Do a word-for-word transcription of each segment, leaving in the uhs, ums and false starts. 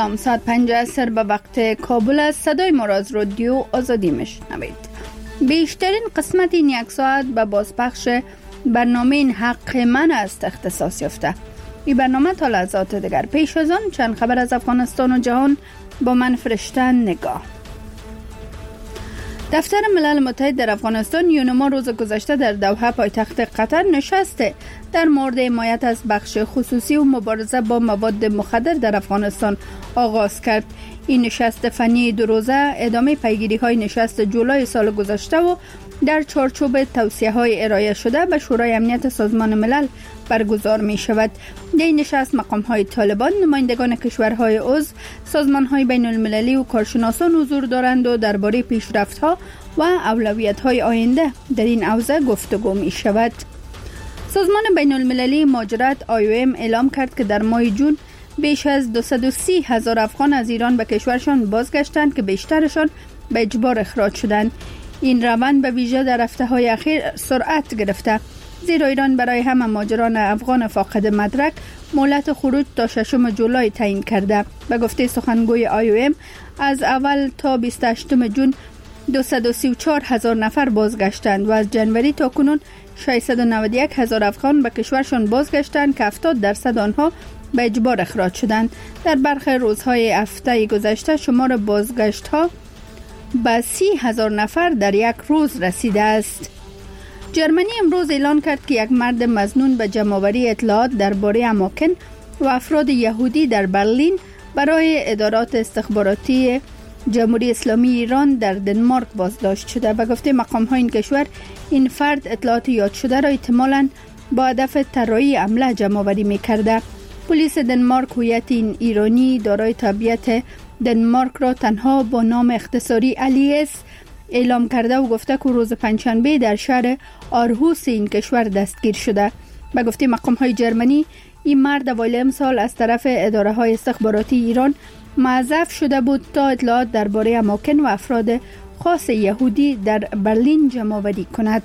سلام، ساعت پنج عصر به وقت کابل است. صدای ما را از رادیو آزادی میشنوید. بیشترین قسمت این یک ساعت به بازپخش برنامه این حق من است اختصاص یافته. این برنامه تا لحظات دیگر. پیش از آن چند خبر از افغانستان و جهان با من فرشته نگاه. دفتر ملل متحد در افغانستان یونما روز گذشته در دوحه پایتخت قطر نشسته در مورد حمایت از بخش خصوصی و مبارزه با مواد مخدر در افغانستان آغاز کرد. این نشست فنی دو روزه ادامه پیگیری های نشست جولای سال گذشته و در چارچوب توصیه های ارائه شده به شورای امنیت سازمان ملل برگزار می شود. در این نشست مقام های طالبان، نمایندگان کشورهای عضو، سازمان های بین المللی و کارشناسان حضور دارند و درباره پیشرفت ها و اولویت های آینده در این حوزه گفتگو می شود. سازمان بین المللی مهاجرت آی او ام اعلام کرد که در ماه جون بیش از دویست و سی هزار افغان از ایران به کشورشان بازگشتند که بیشترشان به اجبار اخراج شدند. این روند به ویژه در هفته‌های اخیر سرعت گرفته، زیرا ایران برای همه مهاجران افغان فاقد مدرک مهلت خروج تا ششم جولای تعیین کرده. به گفته سخنگوی آی او ام از اول تا بیست و هشتم جون دویست و سی و چهار هزار نفر بازگشتند و از جنوری تا کنون ششصد و نود و یک هزار افغان به کشورشان بازگشتند که هفتاد درصد آنها به اجبار اخراج شدند. در برخی روزهای هفته گذشته شمار بازگشت‌ها به سی هزار نفر در یک روز رسیده است. جرمنی امروز اعلان کرد که یک مرد مظنون به جمع‌آوری اطلاعات درباره اماکن و افراد یهودی در برلین برای ادارات استخباراتی جمهوری اسلامی ایران در دنمارک بازداشت شده. به گفته مقام‌های این کشور این فرد اطلاعات یاد شده را احتمالاً با هدف طراحی حمله جمع‌آوری می‌کرده. پلیس دنمارک هویت این ایرانی دارای تابعیت دنمارک را تنها با نام اختصاری الیس اعلام کرده و گفته که روز پنجشنبه در شهر آرهوس این کشور دستگیر شده. به گفته مقام‌های جرمنی این مرد اوایل امسال از طرف اداره‌های استخباراتی ایران معزف شده بود تا اطلاعات درباره اماکن و افراد خاص یهودی در برلین جمع‌آوری کند.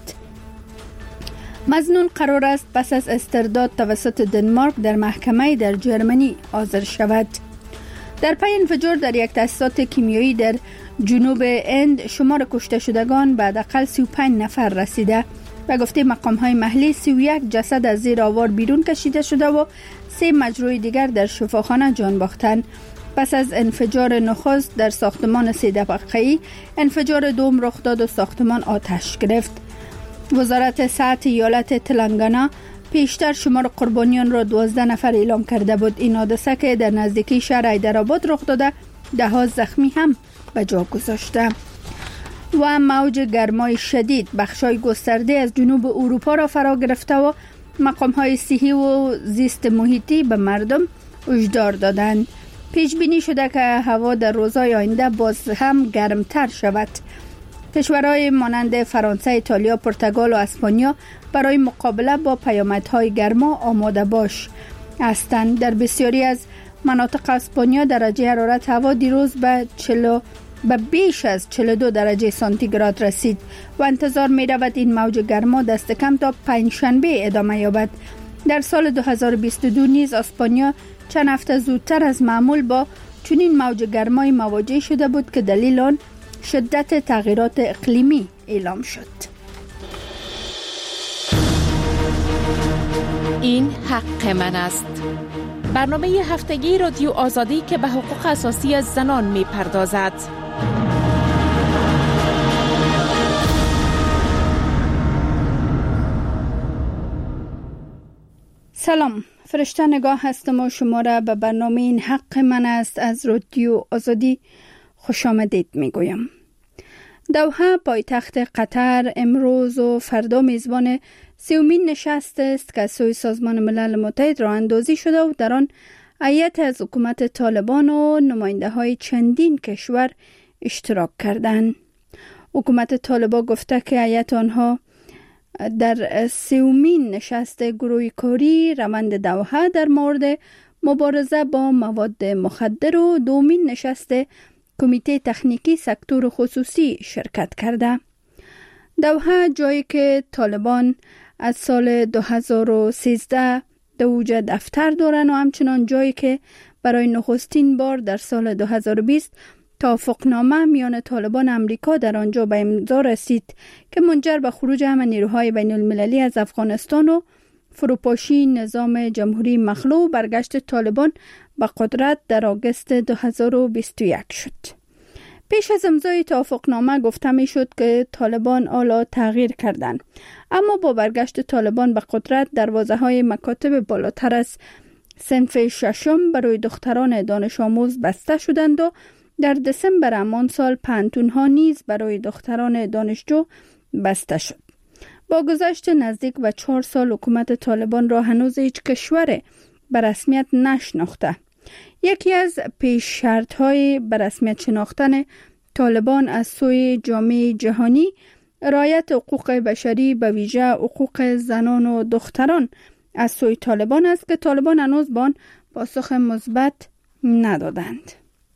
مظنون قرار است پس از استرداد توسط دنمارک در محکمه در جرمنی حاضر شود. در پی انفجار در یک تأسیسات کیمیایی در جنوب هند شمار کشته شدگان به حداقل سی و پنج نفر رسیده. به گفته مقام‌های محلی سی و یک جسد از زیر آوار بیرون کشیده شده و سه مجروح دیگر در شفاخانه جان باختند. پس از انفجار نخست در ساختمان سه طبقه‌ای، انفجار دوم رخ داد و ساختمان آتش گرفت. وزارت صحت ایالت تلنگانه پیشتر شمار قربانیان را دوازده نفر اعلام کرده بود. این حادثه که در نزدیکی شهر حیدرآباد رخ داده ده ها زخمی هم به جا گذاشته. و موج گرمای شدید بخشای گسترده از جنوب اروپا را فرا گرفته و مقام‌های صحی و زیست محیطی به مردم هشدار دادند. پیش بینی شده که هوا در روزهای آینده باز هم گرمتر شود. کشورهای مانند فرانسه، ایتالیا، پرتغال و اسپانیا برای مقابله با پیامدهای گرما آماده باش هستند. در بسیاری از مناطق اسپانیا درجه حرارت هوا دیروز به چهل به بیش از چهل و دو درجه سانتیگراد رسید و انتظار می رود این موج گرما دست کم تا پنجشنبه ادامه یابد. در سال دو هزار و بیست و دو نیز اسپانیا چند هفته زودتر از معمول با چنین موج گرمای مواجه شده بود که دلیل آن شدت تغییرات اقلیمی اعلام شد. این حق من است. برنامه هفتگی رادیو آزادی که به حقوق اساسی از زنان می پردازد. سلام، فرشته نگاه هستم و شما را به برنامه این حق من است از رادیو آزادی خوش آمدید می گویم. دوحه پایتخت قطر امروز و فردا میزبان سیومین نشست است که سوی سازمان ملل متحد راه اندازی شده و در آن هیئت از حکومت طالبان و نماینده های چندین کشور اشتراک کردند. حکومت طالبان گفته که هیئت آنها در سیومین نشست گروهی کاری روند دوحه در مورد مبارزه با مواد مخدر و دومین نشست کمیته تکنیکی سکتور خصوصی شرکت کرده. دوحه جایی که طالبان از سال دو هزار و سیزده در اوج دفتر دارن و همچنان جایی که برای نخستین بار در سال دو هزار و بیست توافقنامه میان طالبان امریکا در آنجا به امضا رسید که منجر به خروج همه نیروهای بین المللی از افغانستان و فروپاشی نظام جمهوری مخلوع و برگشت طالبان به قدرت در آگوست دو هزار و بیست و یک شد. پیش از امضای توافقنامه گفته می شد که طالبان حالا تغییر کردند، اما با برگشت طالبان به قدرت دروازه های مکاتب بالاتر از صنف ششم برای دختران دانش آموز بسته شدند و در دسامبر همان سال پانتون ها نیز برای دختران دانشجو بسته شد. با گذشت نزدیک به چهار سال حکومت طالبان را هنوز هیچ کشور به رسمیت نشناخته. یکی از پیش شرط های به رسمیت شناختن طالبان از سوی جامعه جهانی رعایت حقوق بشری به ویژه حقوق زنان و دختران از سوی طالبان است که طالبان هنوز به آن پاسخ مثبت ندادند.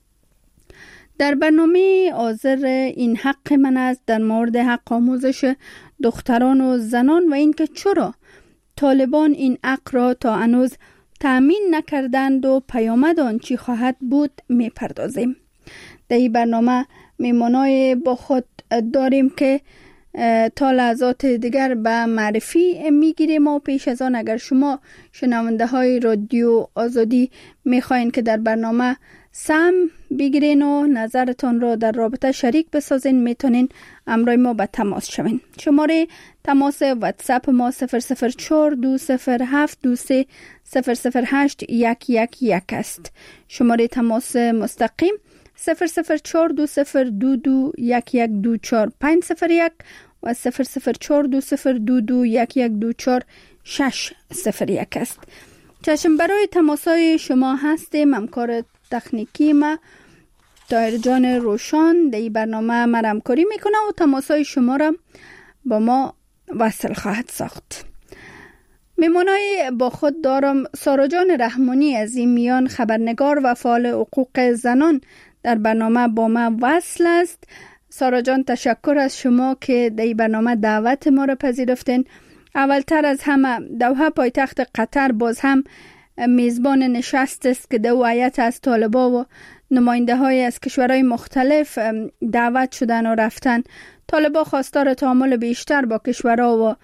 در برنامه حاضر این حق من است در مورد حق آموزش دختران و زنان و اینکه چرا طالبان این حق را تا هنوز تأمین نکردند و پیامد آن چی خواهد بود می پردازیم. در این برنامه میمانای با خود داریم که تا لحظات دیگر به معرفی میگیریم و پیش از آن اگر شما شنونده های رادیو آزادی میخواین که در برنامه سهم بگیرین و نظرتان را در رابطه شریک بسازین میتونین همراه ما به تماس شوین. شماره تماس واتساپ ما صفر صفر چهار دو صفر هفت دو سه صفر صفر هشت یک یک یک است. شماره تماس مستقیم صفر صفر چهار دو صفر دو دو یک یک دو چهار پنج صفر یک و صفر صفر چهار دو صفر دو دو یک یک دو چهار شش صفر یک است. چشم برای تماسای شما هستیم. همکار تکنیکی ما طاهر جان روشان در این برنامه ما همکاری میکنه و تماسای شما را با ما وصل خواهد ساخت. میمونای با خود دارم سارا جان رحمانی از این میان خبرنگار و فعال حقوق زنان در برنامه با ما وصل است. سارا جان تشکر از شما که در این برنامه دعوت ما را پذیرفتین. اولتر از همه دوحه پایتخت قطر باز هم میزبان نشست است که دو هیئت از طالبا و نماینده های از کشورهای مختلف دعوت شدن و رفتن. طالبا خواستار تعامل بیشتر با کشورها و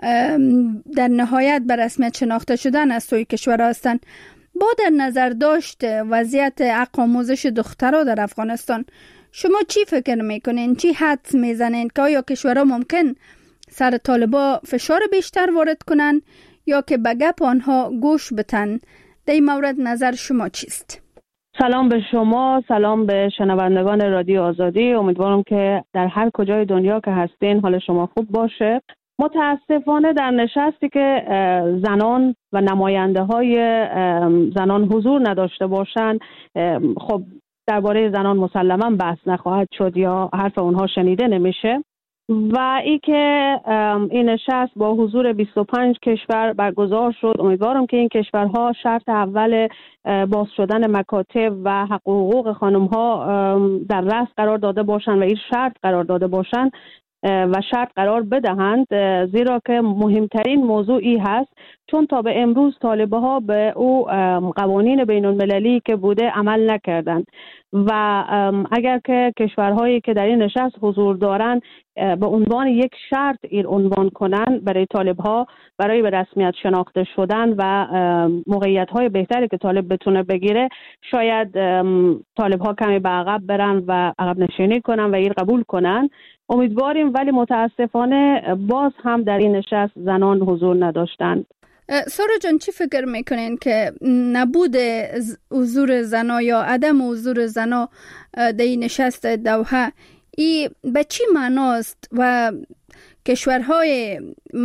در نهایت به رسمیت شناخته شدن از سوی کشورها هستند. با در نظر داشت وضعیت حق آموزش دخترها در افغانستان، شما چی فکر میکنین؟ چی حدس میزنین که آیا کشورها ممکن سر طالبا فشار بیشتر وارد کنن یا که به گپ آنها گوش بتن؟ در این مورد نظر شما چیست؟ سلام به شما، سلام به شنوندگان رادیو آزادی. امیدوارم که در هر کجای دنیا که هستین حال شما خوب باشه. متاسفانه در نشستی که زنان و نماینده های زنان حضور نداشته باشند، خب درباره زنان مسلما بحث نخواهد شد یا حرف اونها شنیده نمیشه و ای که این نشست با حضور بیست و پنج کشور برگزار شد. امیدوارم که این کشورها شرط اول باز شدن مکاتب و حق و حقوق خانم ها در رأس قرار داده باشند و این شرط قرار داده باشند و شرط قرار بدهند، زیرا که مهمترین موضوعی هست، چون تا به امروز طالبه ها به او قوانین بین المللی که بوده عمل نکردند و اگر که کشورهایی که در این نشست حضور دارند به عنوان یک شرط این عنوان کنند برای طالب ها برای به رسمیت شناخته شدن و موقعیت های بهتری که طالب بتونه بگیره، شاید طالب ها کمی به عقب برن و عقب نشینی کنن و این قبول کنن. امیدواریم، ولی متاسفانه باز هم در این نشست زنان حضور نداشتند. سارا جان، چی فکر میکنین که نبود حضور زنا یا عدم حضور زنا در این نشست دوحه ای به چی معناست و کشورهای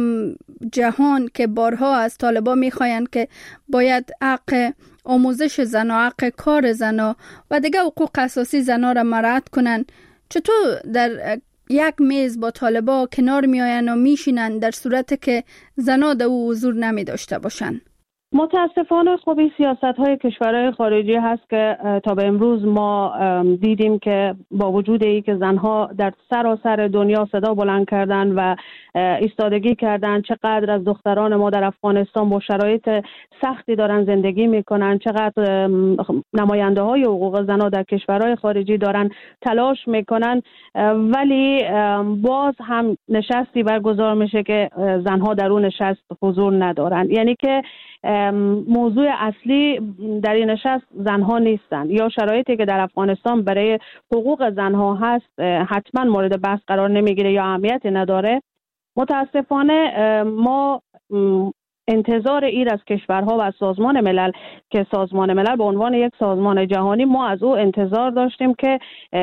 جهان که بارها از طالبا میخواین که باید حق آموزش زنا، حق کار زنا و دیگه حقوق اساسی زنا را مراعات کنن، چطور در یک میز با طالبا کنار میآیند و میشینند در صورتی که زنا در او حضور نمی داشته باشند؟ متاسفانه خب این سیاست های کشورهای خارجی هست که تا به امروز ما دیدیم که با وجود ای که زنها در سراسر دنیا صدا بلند کردن و ایستادگی کردن، چقدر از دختران ما در افغانستان با شرایط سختی دارن زندگی میکنن، چقدر نماینده های حقوق زنان در کشورهای خارجی دارن تلاش میکنن، ولی باز هم نشستی برگزار میشه که زنها در اون نشست حضور ندارن. یعنی که موضوع اصلی در این نشست زنها نیستن، یا شرایطی که در افغانستان برای حقوق زنها هست حتما مورد بحث قرار نمیگیره یا اهمیتی نداره. متاسفانه ما انتظار ایر از کشورها و از سازمان ملل که سازمان ملل به عنوان یک سازمان جهانی، ما از او انتظار داشتیم که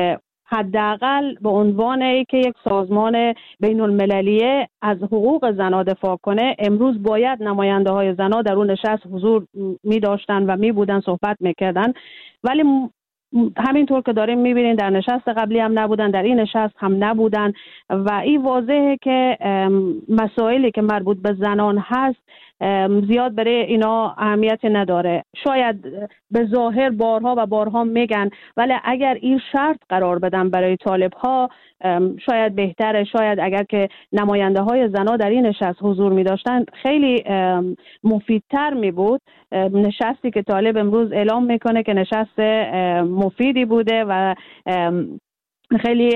حداقل به عنوان ای که یک سازمان بین المللیه از حقوق زنان دفاع کنه، امروز باید نماینده های زنان در اون نشست حضور می داشتن و می بودن، صحبت می کردن، ولی همینطور که داریم می بینین در نشست قبلی هم نبودن، در این نشست هم نبودن و این واضحه که مسائلی که مربوط به زنان هست زیاد برای اینا اهمیت نداره. شاید به ظاهر بارها و بارها میگن، ولی اگر این شرط قرار بدن برای طالب ها شاید بهتره. شاید اگر که نماینده های زنا در این نشست حضور می داشتن خیلی مفیدتر می بود. نشستی که طالب امروز اعلام میکنه که نشست مفیدی بوده و خیلی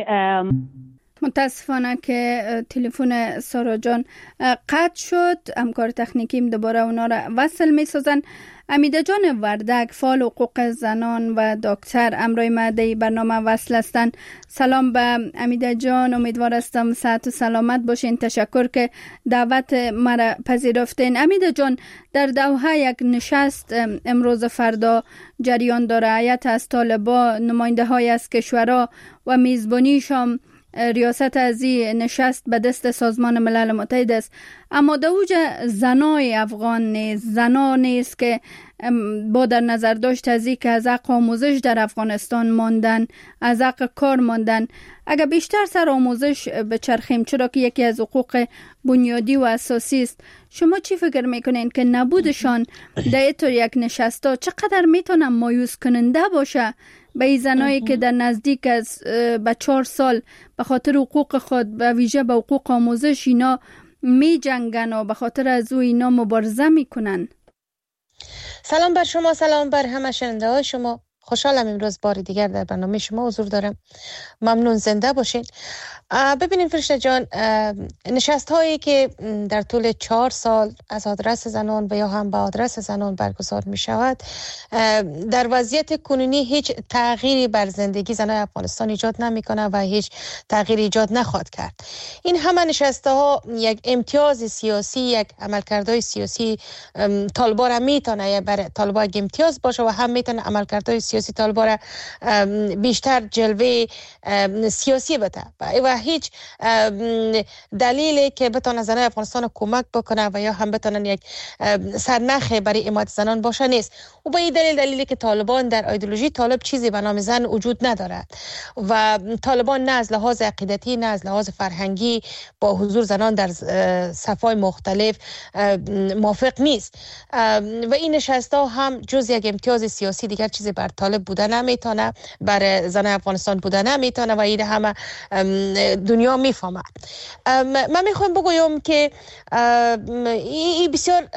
متاسفانه که تلفن سارا جان قطع شد. همکار تکنیکیم دوباره اونا را وصل می سازن. امیده جان وردک، فعال حقوق زنان و دکتر، امروی ما در برنامه وصل هستند. سلام به امیده جان، امیدوار هستم صحت و سلامت باشین. تشکر که دعوت مرا پذیرفتین. امیده جان، در دوحه یک نشست امروز فردا جریان داره. هیئت از طالبان، نماینده های از کشورها و میزبانیشان ریاست از این نشست به دست سازمان ملل متحد است. اما در اوج زنای افغان نیست، زنان نیست که با در نظر داشت از که از حق آموزش در افغانستان ماندن، از حق کار ماندن. اگر بیشتر سر آموزش بچرخیم، چرا که یکی از حقوق بنیادی و اساسی است، شما چی فکر میکنین که نبودشان در اینطور یک نشستا چقدر میتونه مایوس کننده باشه به این زنایی که در نزدیک از به چهار سال به خاطر حقوق خود، به ویژه به حقوق آموزش، اینا می جنگن و به خاطر از او اینا مبارزه میکنن؟ سلام بر شما، سلام بر همه شنونده های شما. خوشحالم امروز بار دیگر در برنامه شما حضور دارم. ممنون، زنده باشین. ببینید فرشته جان، نشست هایی که در طول چهار سال از آدرس زنان و یا هم به آدرس زنان برگزار می شود، در وضعیت کنونی هیچ تغییری بر زندگی زنان افغانستان ایجاد نمی کنه و هیچ تغییری ایجاد نخواهد کرد. این همه نشسته ها یک امتیاز سیاسی، یک عملکردهای سیاسی طالبا را می تونه برای طالبا یک امتیاز باشه و هم می تونه عملکردهای سیاسی طالبا را بیشتر جلوه سیاسی بده و هیچ دلیلی که بتونه زنان افغانستان کمک بکنه و یا هم بتونن یک سرنخ برای حمایت زنان باشه نیست. و به این دلیل دلیلی که طالبان در ایدئولوژی طالب چیزی به نام زن وجود ندارد و طالبان نه از لحاظ عقیدتی نه از لحاظ فرهنگی با حضور زنان در صفای مختلف موافق نیست و این نشست‌ها هم جز یک امتیاز سیاسی دیگر چیزی بر طالب بوده نمیتونه، بر زنان افغانستان بوده نمیتونه و این همه دنیا میفهمه. من میخوام بگویم که این بسیار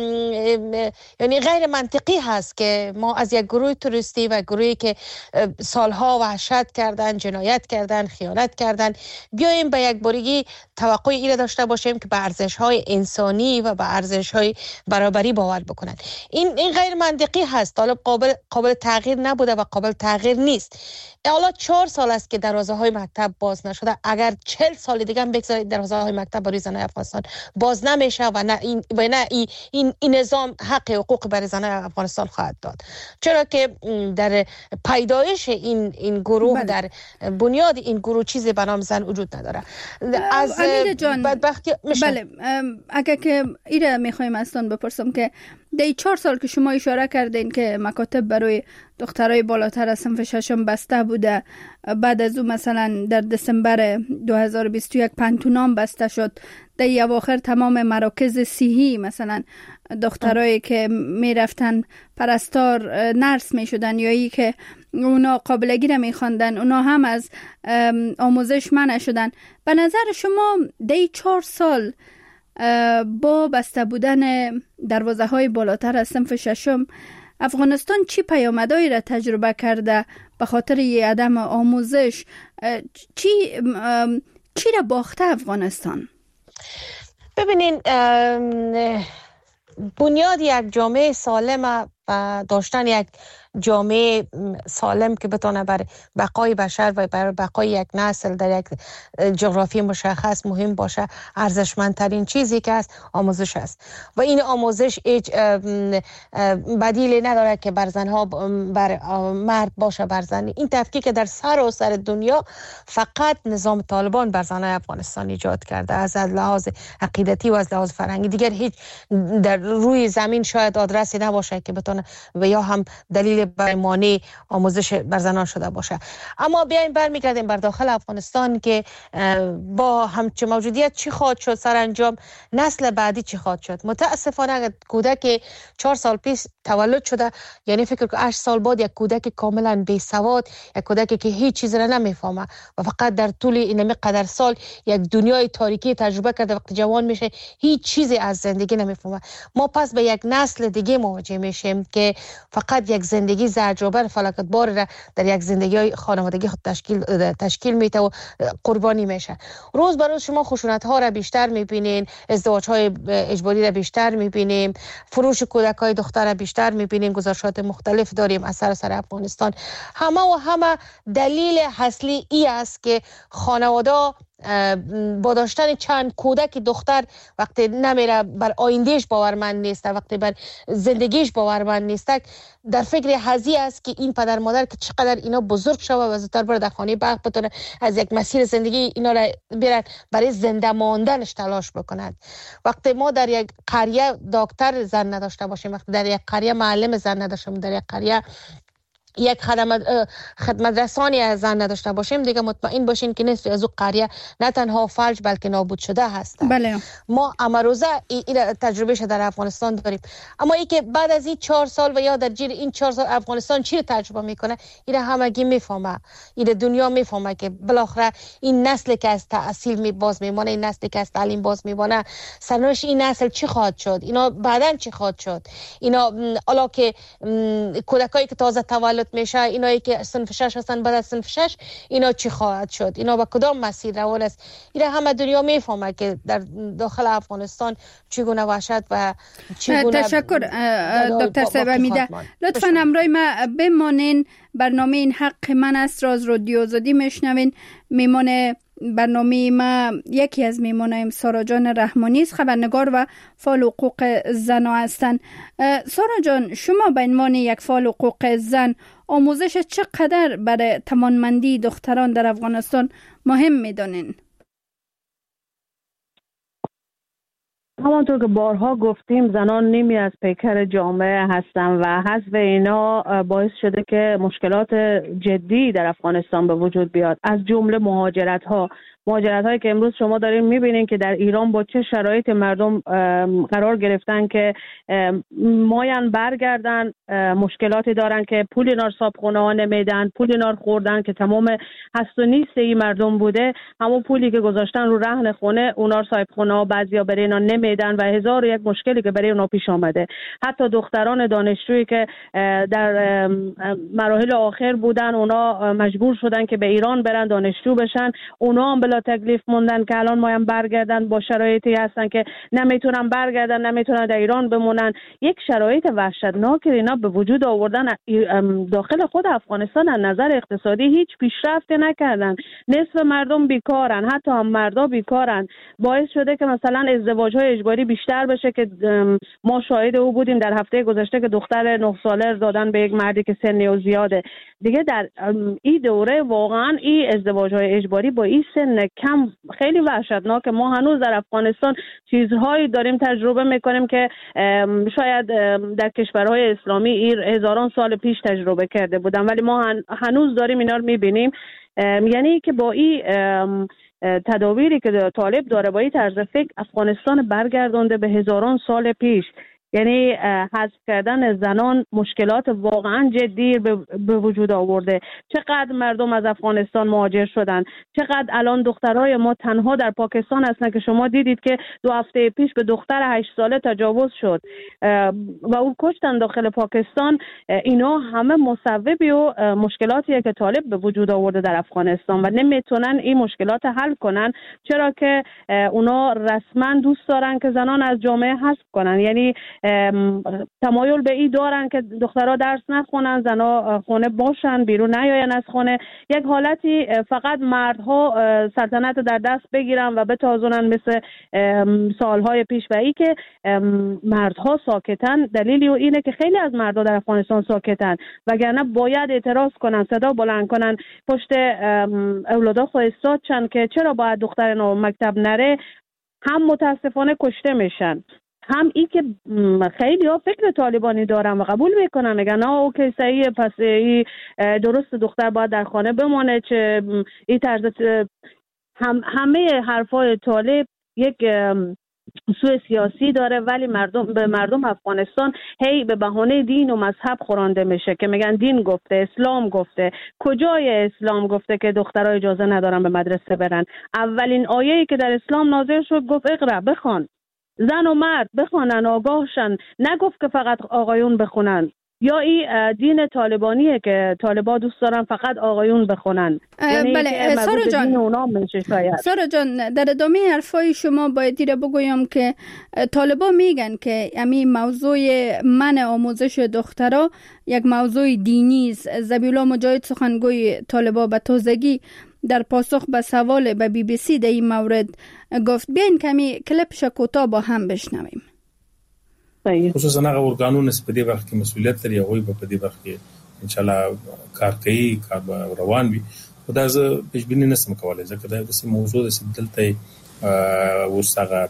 یعنی غیر منطقی هست که ما از یک گروه توریستی و گروهی که سالها وحشت کردن، جنایت کردن، خیانت کردن، بیایم به یک بارگی توقع این داشته باشیم که به ارزش‌های انسانی و به ارزش‌های برابری باور بکنن. این این غیر منطقی هست. طالب قابل قابل تغییر نبوده و قابل تغییر نیست. حالا چهار سال است که دروازه‌های مکتب باز نشده. اگر چهل سال دیگه هم بگذارید دروازه‌های مکتب برای زنان افغانستان باز نمیشه و نه این و نه این این, این نظام حق حقوق برای زنان افغانستان خواهد داد. چرا که در پیدایش این این گروه، در بنیاد این گروه چیزی به نام زن وجود نداره. از بدبختی بله، اگر که ایره میخوایم ازتون بپرسم که در چهار سال که شما اشاره کردین که مکاتب برای دخترای بالاتر از صنف ششم بسته بوده، بعد از او مثلا در دسامبر دو هزار و بیست و یک پنتونام بسته شد، در اواخر تمام مراکز صحی مثلا دخترایی که می رفتن پرستار نرس می شدن یا ای که اونا قابلگی را می خواندن، اونا هم از آموزش منع شدن. به نظر شما در چهار سال با بسته بودن دروازه های بالاتر از صنف ششم افغانستان چی پیامدهایی را تجربه کرده به خاطر یه عدم آموزش؟ چی چی را باخته افغانستان؟ ببینین، بنیاد یک جامعه سالم و داشتن یک جامعه سالم که بتونه بر بقای بشر و بر بقای یک نسل در یک جغرافی مشخص مهم باشه، ارزشمندترین چیزی که است آموزش است. و این آموزش هیچ بدیلی نداره که بر زنها بر مرد باشه بر زنی. این تفکیک که در سر و سر دنیا فقط نظام طالبان بر زنهای افغانستان ایجاد کرده، از لحاظ عقیدتی و از لحاظ فرهنگی. دیگر هیچ در روی زمین شاید آدرسی نباشه که بتونه و یا هم دلیل برای مانع آموزش بر زنان شده باشه. اما بیاین برمیگردیم بر داخل افغانستان که با همچه موجودیت چی خواهد شد، سرانجام نسل بعدی چی خواهد شد. متاسفانه اگر کودک چهار سال پیش تولد شده، یعنی فکر که هشت سال بعد یک کودک کاملا بی سواد، یک کودکی که هیچ چیز را نمیفهمه و فقط در طول این قدر سال یک دنیای تاریکی تجربه کرده، وقتی جوان میشه هیچ چیزی از زندگی نمیفهمه. ما پس به یک نسل دیگه مواجه میشیم که فقط یک زندگی زجربر فلاکت بار را در یک زندگی خانوادگی خود تشکیل تشکیل میده و قربانی میشه. روز به روز شما خشونت ها را بیشتر میبینین، ازدواج های اجباری را بیشتر میبینیم، فروش کودک های دختر را بیشتر میبینیم. گزارشات مختلف داریم از سراسر افغانستان. همه و همه دلیل اصلی ای است که خانواده با داشتن چند کودک دختر وقتی نمیره بر آیندهش باورمند نیست، وقتی بر زندگیش باورمند نیست، در فکر هزی است که این پدر مادر که چقدر اینا بزرگ شوه و زودتر بره در خانه برق بتونه از یک مسیر زندگی اینا را برن برای زنده ماندنش تلاش بکنند. وقتی ما در یک قریه دکتر زن نداشته باشیم، وقتی در یک قریه معلم زن نداشته باشیم، در یک قریه یک خدمت خدمت رسانی از زن نداشته باشیم، دیگه مطمئن باشین که نصف از او قریه نه تنها فلج بلکه نابود شده هست. بله. ما امروزه این تجربهش در افغانستان داریم. اما ای که بعد از این چهار سال و یا در جیر این چهار سال افغانستان چی رو تجربه میکنه، این همگی میفهمه، این دنیا میفهمه که بالاخره این نسل که از تحصیل می باز میمونه، این نسل که از تعلیم باز میمونه، سرنوشت این نسل چی خواهد شد، اینا بعداً چی خواهد شد. اینا الا که کودکایی که تازه تولد میشه، اینایی که صنف شش هستن بعد از صنف شش، اینا چی خواهد شد، اینا با کدام مسیر روان است. این همه دنیا میفهمه که در داخل افغانستان چگونه وحشت و چگونه. تشکر دکتر صاحب امیده. لطفاً همراه ما بمانین. برنامه این حق من است راز رادیو آزادی میشنوین. میمونه برنامه ما یکی از میمونایم سارا جان رحمانی است، خبرنگار و فعال حقوق زن هستند. سارا جان، شما به عنوان یک فعال حقوق زن آموزش چقدر برای توانمندی دختران در افغانستان مهم میدانین؟ همانطور که بارها گفتیم زنان نیمی از پیکر جامعه هستند و حذف اینا باعث شده که مشکلات جدی در افغانستان به وجود بیاد، از جمله مهاجرت ها مهاجرت هایی که امروز شما دارین میبینین که در ایران با چه شرایط مردم قرار گرفتن که ماین برگردن، مشکلاتی دارن که پول اینا صابخونه ها نمیدن، پول اینا خوردن که تمام هست و نیست این مردم بوده، همون پولی که گذاشتن رو رهن خونه اونا صاحب خونه ها بعضیا برای اینا نمیدن و هزار و یک مشکلی که برای اونا پیش آمده. حتی دختران دانشجویی که در مراحل آخر بودن اونا مجبور شدن که به ایران برن دانشجو بشن، اونا هم بلا تکلیف موندن که الان مایم برگردن با شرایطی هستن که نمیتونن برگردن، نمیتونن در ایران بمونن. یک شرایط وحشتناک اینا به وجود آوردن. داخل خود افغانستان از نظر اقتصادی هیچ پیشرفتی نکردن، نصف مردم بیکارن، حتی هم مردا بیکارن. باعث شده که مثلا ازدواج‌های اجباری بیشتر بشه که ما شاهد او بودیم در هفته گذشته که دختر نه ساله دادن به یک مردی که سن زیاده. دیگه در این دوره واقعا این ازدواج‌های اجباری با این سن کم خیلی وحشتناک. ما هنوز در افغانستان چیزهایی داریم تجربه میکنیم که شاید در کشورهای اسلامی این هزاران سال پیش تجربه کرده بودن، ولی ما هنوز داریم اینا رو میبینیم. یعنی که با این تدابیری که طالب داره، با این طرز فکر، افغانستان برگردونده به هزاران سال پیش. یعنی حذف کردن زنان مشکلات واقعا جدی به وجود آورده. چقدر مردم از افغانستان مهاجر شدن، چقدر الان دخترای ما تنها در پاکستان هستن که شما دیدید که دو هفته پیش به دختر هشت ساله تجاوز شد و او کشتن داخل پاکستان. اینا همه مسببی و مشکلاتیه که طالب به وجود آورده در افغانستان و نمیتونن این مشکلات حل کنن، چرا که اونا رسما دوست دارن که زنان از جامعه حذف کنن. یعنی تمایل به این دارن که دخترها درس نخونن، زنها خونه باشن، بیرون نیاین از خونه. یک حالتی فقط مردها سلطنت در دست بگیرن و بتازونن مثل سالهای پیش. و ای که مردها ساکتن، دلیلی و اینه که خیلی از مردها در افغانستان ساکتن، وگرنه باید اعتراض کنن، صدا بلند کنن، پشت اولادا خود ایستاد چن که چرا باید دختر نو مکتب نره. هم متاسفانه کشته میشن، هم ای که خیلی ها فکر طالبانی دارن و قبول میکنن، میگن نه اوکی صحیحه، پس ای درست دختر باید در خانه بمانه. چه این طرز هم همه حرفای طالب یک سوء سیاسی داره، ولی مردم به مردم افغانستان هی به بهانه دین و مذهب خورانده میشه که میگن دین گفته، اسلام گفته. کجای اسلام گفته که دخترها اجازه ندارن به مدرسه برن؟ اولین آیه‌ای که در اسلام نازل شد گفت اقرا، بخوان، زن و مرد بخوانن، آگاهشن. نگفت که فقط آقایون بخونن. یا این دین طالبانیه که طالبا دوست دارن فقط آقایون بخونن. یعنی بله سارا جان، سارا جان در ادامه حرفای شما باید دیره بگویم که طالبا میگن که همین موضوع من آموزش دخترها یک موضوع دینی است. ذبیحالله مجاهد سخنگوی طالبا به تازگی در پاسخ به سوال به بی بی سی در این مورد گفت. بیاین کمی کلیپش کوتاه با هم بشنویم. خصوصا هغه ورګانونه چې په دې برخه کې مسؤلیت لري، هغوی به په دې برخه کې انشاءالله کار کوي، کار به روان وي. خو دا زه پیشبیني نشم کولی ځکه دا داسې موضوع داسې دلته اوس هغه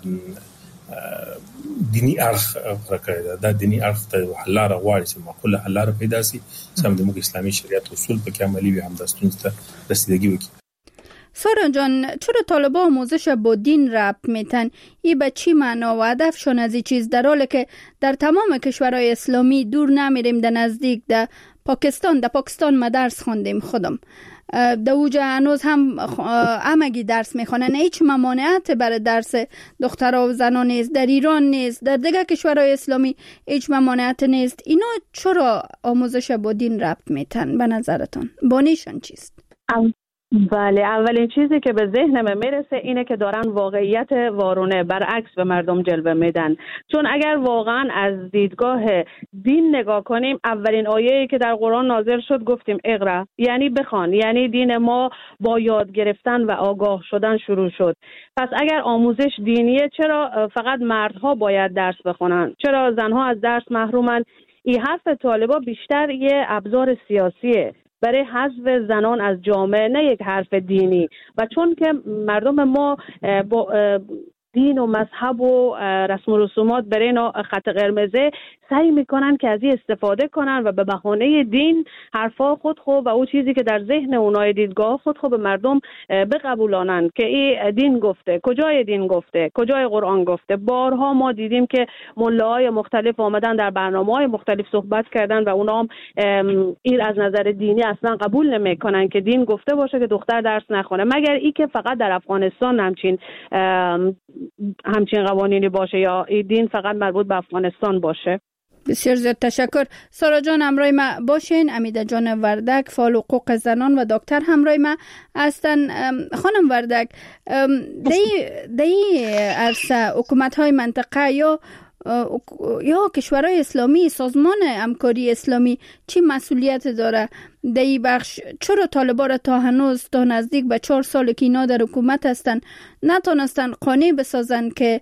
دیني اړخ غوره کړی ده. دا دیني اړخ ته حل لاره غواړي چې معقوله حل لاره پیدا شي، سم زموږ اسلامي شریعت اصول پکې عملي وي، هم دا ستونزې ته رسیدګي وکړي. سارا جان، چرا طالبا آموزش با دین ربط میتن؟ این به چی معنا و هدفشون از این چیز، در حالی که در تمام کشورهای اسلامی دور نمیریم، در نزدیک در پاکستان در پاکستان ما درس خوندیم خودم، در اوجا هنوز هم همگی درس میخوانن، هیچ ممانعت برای درس دخترها و زنان نیست. در ایران نیست، در دیگر کشورهای اسلامی هیچ ممانعت نیست. اینا چرا آموزش با دین ربط میتن به نظرتان؟ بانیشان چیست؟ بله، اولین چیزی که به ذهنم میرسه اینه که دارن واقعیت وارونه برعکس به مردم جلوه میدن. چون اگر واقعا از دیدگاه دین نگاه کنیم، اولین آیه‌ای که در قرآن نازل شد گفتیم اقرا، یعنی بخوان. یعنی دین ما با یاد گرفتن و آگاه شدن شروع شد. پس اگر آموزش دینیه، چرا فقط مردها باید درس بخونن؟ چرا زنها از درس محرومن؟ این حرف طالبا بیشتر یه ابزار سیاسیه برای حذف زنان از جامعه، نه یک حرف دینی. و چون که مردم ما با دین و مذهب و رسم و رسومات برای اینا خط قرمزه، سعی میکنن که از این استفاده کنن و به بهانه دین حرفا خود خود و اون چیزی که در ذهن اونای دیدگاه خود خود به مردم بقبولانن که این دین گفته. کجای دین گفته؟ کجای قرآن گفته؟ بارها ما دیدیم که ملاهای مختلف آمدن در برنامه‌های مختلف صحبت کردن و اونا هم این از نظر دینی اصلا قبول نمیکنن که دین گفته باشه که دختر درس نخونه، مگر ای که فقط در افغانستان همچین همچین قوانینی باشه یا این دین فقط مربوط به افغانستان باشه. بسیار زیاد تشکر. سارا جان همراه ما باشین. امیده جان وردک، فعال حقوق زنان و دکتر همراه ما هستن. خانم وردک، در این عرصه حکومت های منطقه یا یا کشورهای اسلامی، سازمان همکاری اسلامی چی مسئولیت داره در این بخش؟ چرا طالبا را تا هنوز تا نزدیک به چهار سال که اینا در حکومت هستن نتونستن قانع بسازن که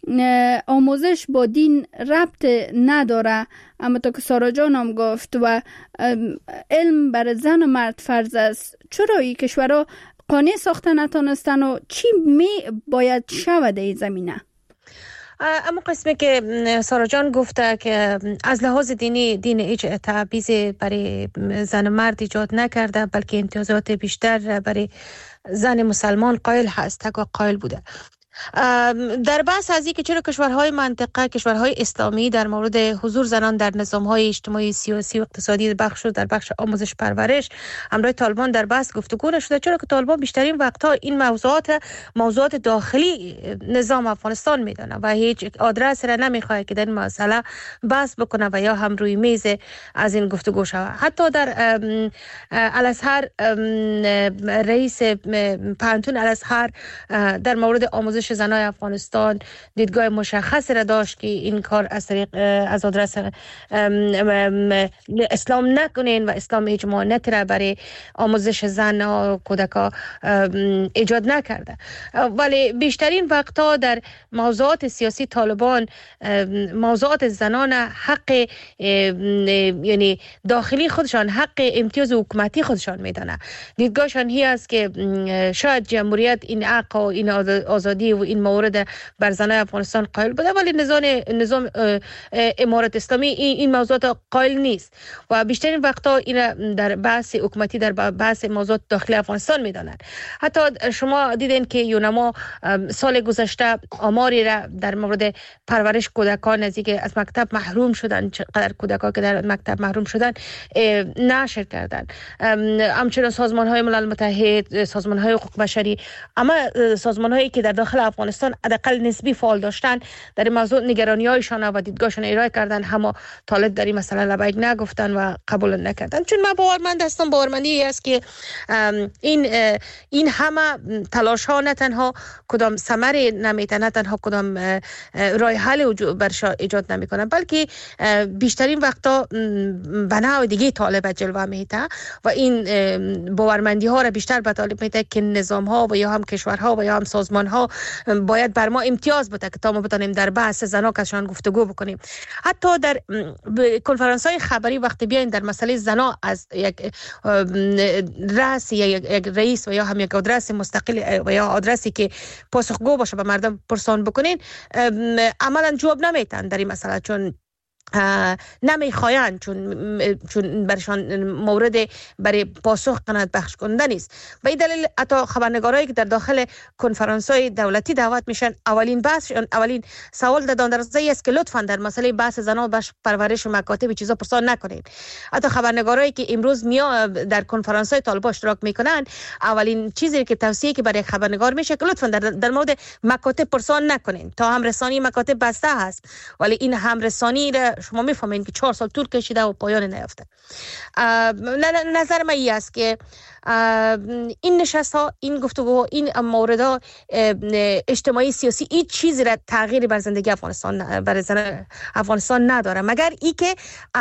آموزش با دین ربط نداره؟ اما تا که سارا جان هم گفت و علم بر زن و مرد فرض است، چرا این کشورها قانع ساخته نتونستن و چی می باید شود در این زمینه؟ اما قسمی که سارا جان گفته که از لحاظ دینی دین هیچ تبعیض برای زن و مرد ایجاد نکرده، بلکه امتیازات بیشتر برای زن مسلمان قائل هست، تقا قائل بوده. در بحث از این که چرا کشورهای منطقه، کشورهای اسلامی در مورد حضور زنان در نظامهای اجتماعی، سیاسی و اقتصادی بخش در بخش آموزش پرورش همراه طالبان در بحث گفتگو نشده، چرا که طالبان بیشترین وقتها این موضوعات موضوعات داخلی نظام افغانستان میدانه و هیچ آدرس را نمیخواد که در این مسئله بحث بکنه و یا هم روی میز از این گفتگو شود. حتی در الازهر رئیس پانتون الازهر در مورد آموزش زنای افغانستان دیدگاه مشخص را داشت که این کار از طریق از آدرس اسلام نکنین و اسلام هیچ مانعی را برای آموزش زن و کودکا ایجاد نکرده. ولی بیشترین وقتا در موضوعات سیاسی طالبان موضوعات زنان حق یعنی داخلی خودشان، حق امتیاز حکومتی خودشان میدانه. دیدگاهشان هی است که شاید جمهوریت این حق و این آزادی و این مورد بر زنان افغانستان قائل بوده، ولی نظام نظام امارت اسلامی این, این موضوعات قائل نیست و بیشترین وقتا این در بحث حکومتی در بحث موضوعات داخلی افغانستان میدانند. حتی شما دیدین که یونما سال گذشته آماری را در مورد پرورش کودکان نزدیک از مکتب محروم شدن، چقدر کودکان که در مکتب محروم شدن نشر کردن. همچنین سازمان های ملل متحد، سازمان های حقوق بشری، اما سازمان هایی که در داخل افغانستان حداقل نسبی فعال داشتن در این موضوع نگرانی هایشان و دیدگاهشان ارائه کردن، اما طالب در این مسئله لبیک نگفتن و قبول نکردن. چون من باورمند هستم، باورمندی است که این این همه تلاش ها نه تنها کدام ثمره نمیده، نه تنها کدام راه حل برش ایجاد نمیکنه، بلکه بیشترین وقتا بنا دیگه طالب جلوه میده و این باورمندی ها را بیشتر به طالب میده که نظام ها و یا هم کشورها و یا هم سازمان ها باید بر ما امتیاز بده که تا ما بتونیم در بحث زنا کشان گفتگو بکنیم. حتی در کنفرانس های خبری وقتی بیاین در مسئله زنا از یک رئیس یا یک رئیس و یا هم یک آدرس مستقل و یا آدرسی که پاسخگو باشه به مردم پرسان بکنین، عملا جواب نمیتن در این مسئله، چون نمیخواین، چون چون برشان مورد برای پاسخ قناعت بخش کننده نیست. و این دلیل حتی خبرنگارایی که در داخل کنفرانس‌های دولتی دعوت میشن، اولین بحث اولین سوال دادن در زی است که لطفاً در مسئله بحث زنان و بخش پرورش و مکاتب چیزا پرسان نکنید. حتی خبرنگارایی که امروز میا در کنفرانس‌های طالبان اشتراک میکنن، اولین چیزی که توصیه که برای خبرنگار میشه که لطفاً در, در مورد مکاتب پرسان نکنید. تا هم رسانی مکاتب بسته هست، ولی این هم رسانی شما میفهمین که چهار سال طول کشیده و پایان نیافته. نظر من این است که این نشست ها، این گفتگو، این مورد ها اجتماعی سیاسی هیچ چیزی را تغییری بر زندگی افغانستان بر زن افغانستان نداره، مگر ای که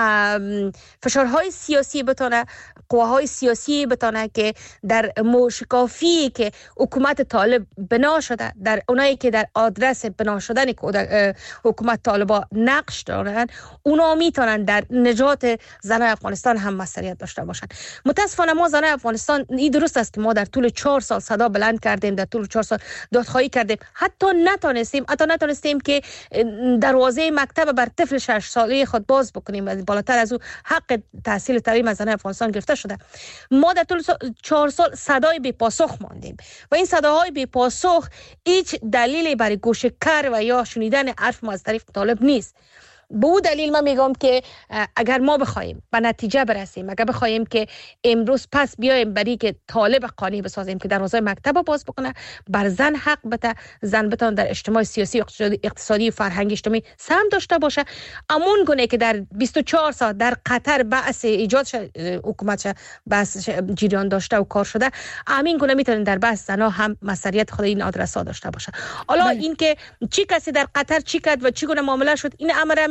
فشارهای سیاسی بتونه، قواهای سیاسی بتونه که در موشکافی که حکومت طالب بنا شده، در اونایی که در آدرس بنا شدن حکومت طالبا نقش دارن، اونا میتونن در نجات زنان افغانستان هم مسئولیت داشته باشن. متاسفانه ما زنان افغانستان، این درست است که ما در طول چهار سال صدا بلند کردیم، در طول چهار سال دادخواهی کردیم، حتی نتونستیم حتی نتونستیم که دروازه مکتب بر طفل شش ساله خود باز بکنیم و بالاتر از او حق تحصیل تعلیم از زنان افغانستان گرفته شده. ما در طول چهار سال صدای بی پاسخ ماندیم و این صداهای بی پاسخ هیچ دلیلی برای گوش کر و یا شنیدن حرف ما از طرف طالب نیست. به او دلیل من میگم که اگر ما بخوایم به نتیجه برسیم، اگر بخوایم که امروز پس بیایم برای که طالب قانع بسازیم که دروازه مکتب باز بکنه، بر زن حق بده، زن بتونه در اجتماع سیاسی، اقتصادی، فرهنگی، اجتماعی سهم داشته باشه، امون گونه که در بیست و چهار سال در قطر بعث ایجاد حکومت بحث جریان داشته و کار شده، همین گونه میتونن در بحث زنا هم مسئولیت خود این آدرس ها داشته باشه. حالا این که چی کسی در قطر چی کرد و چی گونه معامله شد، این امر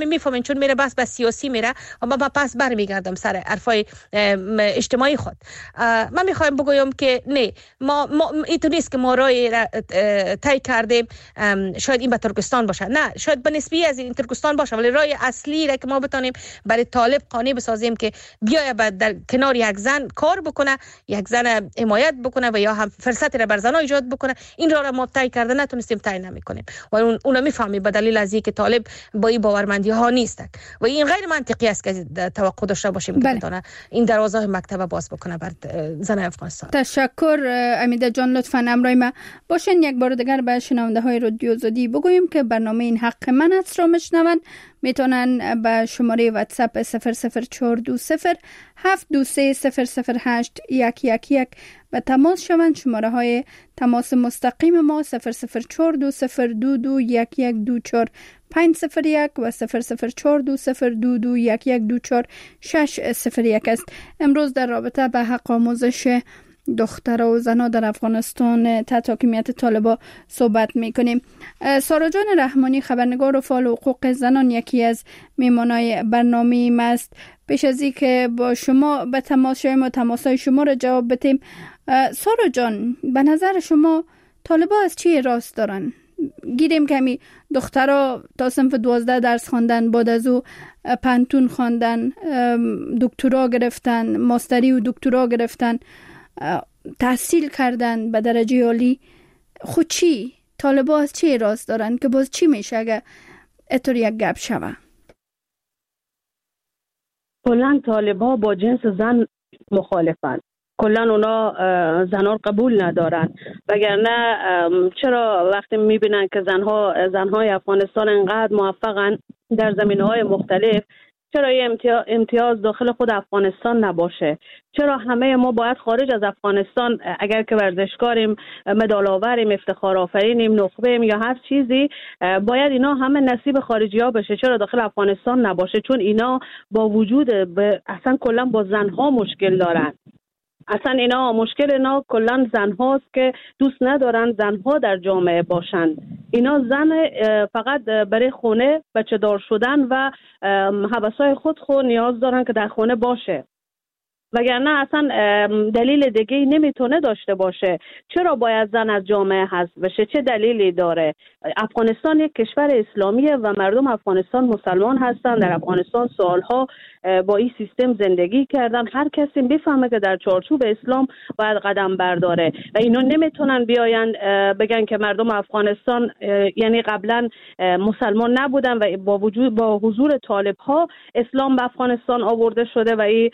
میفهمین چون میره بس بس سیاسی میره و من پس برمیگردم سر حرفای اجتماعی خود. من میخوایم بگویم که نه، ما, ما اینطور نیست که ما رای طی کردیم شاید این به ترکستان باشه، نه شاید به نسبی از این ترکستان باشه، ولی رای اصلی را که ما بتونیم برای طالب قانع بسازیم که بیاید در کنار یک زن کار بکنه، یک زن حمایت بکنه و یا هم فرصت را بر زنها ایجاد بکنه، این را ما طی کرده نتونستیم طی نمیکنیم و اون اونو میفهمی به دلیل از اینکه طالب با این باورمندی ها نیست و این غیر منطقی است که توقع داشته باشیم که بتونه این دروازه مکتب باز بکنه بر زن افغانستان. تشکر امیده جان، لطفاً همراه ما باشین. یک بار دیگر به شنونده های رادیو آزادی بگویم که برنامه این حق من است را میشنون، میتونن به شماره واتساپ صفر صفر چهار دو صفر هفت دو سه صفر صفر هشت یک یک یک و تماس شوند. شماره های تماس مستقیم ما صفر صفر چهار دو صفر دو دو یک یک دو چهار پنج صفر یک و صفر صفر چهار دو صفر دو دو یک یک دو چهار شش صفر یک است. امروز در رابطه به حق آموزش دختر و زنها در افغانستان تحت حاکمیت طالبان صحبت میکنیم. سارا جان رحمانی، خبرنگار و فعال حقوق زنان، یکی از میمانای برنامه ما است. پیش از این که با شما به تماس شویم و تماسای شما را جواب بدیم، سارا جان به نظر شما طالبان از چی راست دارن؟ گیریم کمی دخترها تا صنف دوازده درس خواندن، بعد از او پنتون خواندن، دکترا گرفتن، ماستری و دکترا گرفتن، تحصیل کردن به درجه عالی. خود چی؟ طالبان از چی راست دارن که باز چی میشه اگه اتور یک گپ شوه؟ کلن طالبان با جنس زن مخالفن، کلن اونا زنها قبول ندارن، وگرنه چرا وقتی میبینن که زنها زنهای افغانستان انقدر موفقن در زمینهای مختلف، چرا یه امتیاز داخل خود افغانستان نباشه؟ چرا همه ما باید خارج از افغانستان اگر که ورزشکاریم، مدال آوریم، افتخار آفرینیم، نخبه‌ایم یا هر چیزی، باید اینا همه نصیب خارجی ها بشه؟ چرا داخل افغانستان نباشه؟ چون اینا با وجود اصلا کلا با زنها مشکل دارن. اصلا اینا مشکل اینا کلا زنهاست که دوست ندارن زنها در جامعه باشن. اینا زن فقط برای خونه بچه دار شدن و حواسای خود خود نیاز دارن که در خونه باشه، وگرنه اصلا دلیل دیگه نمیتونه داشته باشه. چرا باید زن از جامعه حذف بشه؟ چه دلیلی داره؟ افغانستان یک کشور اسلامیه و مردم افغانستان مسلمان هستن. در افغانستان سالها با این سیستم زندگی کردن. هر کسی بفهمه که در چارچوب اسلام باید قدم برداره و اینا نمیتونن بیاین بگن که مردم افغانستان یعنی قبلا مسلمان نبودن و با وجود با حضور طالب ها اسلام به افغانستان آورده شده و این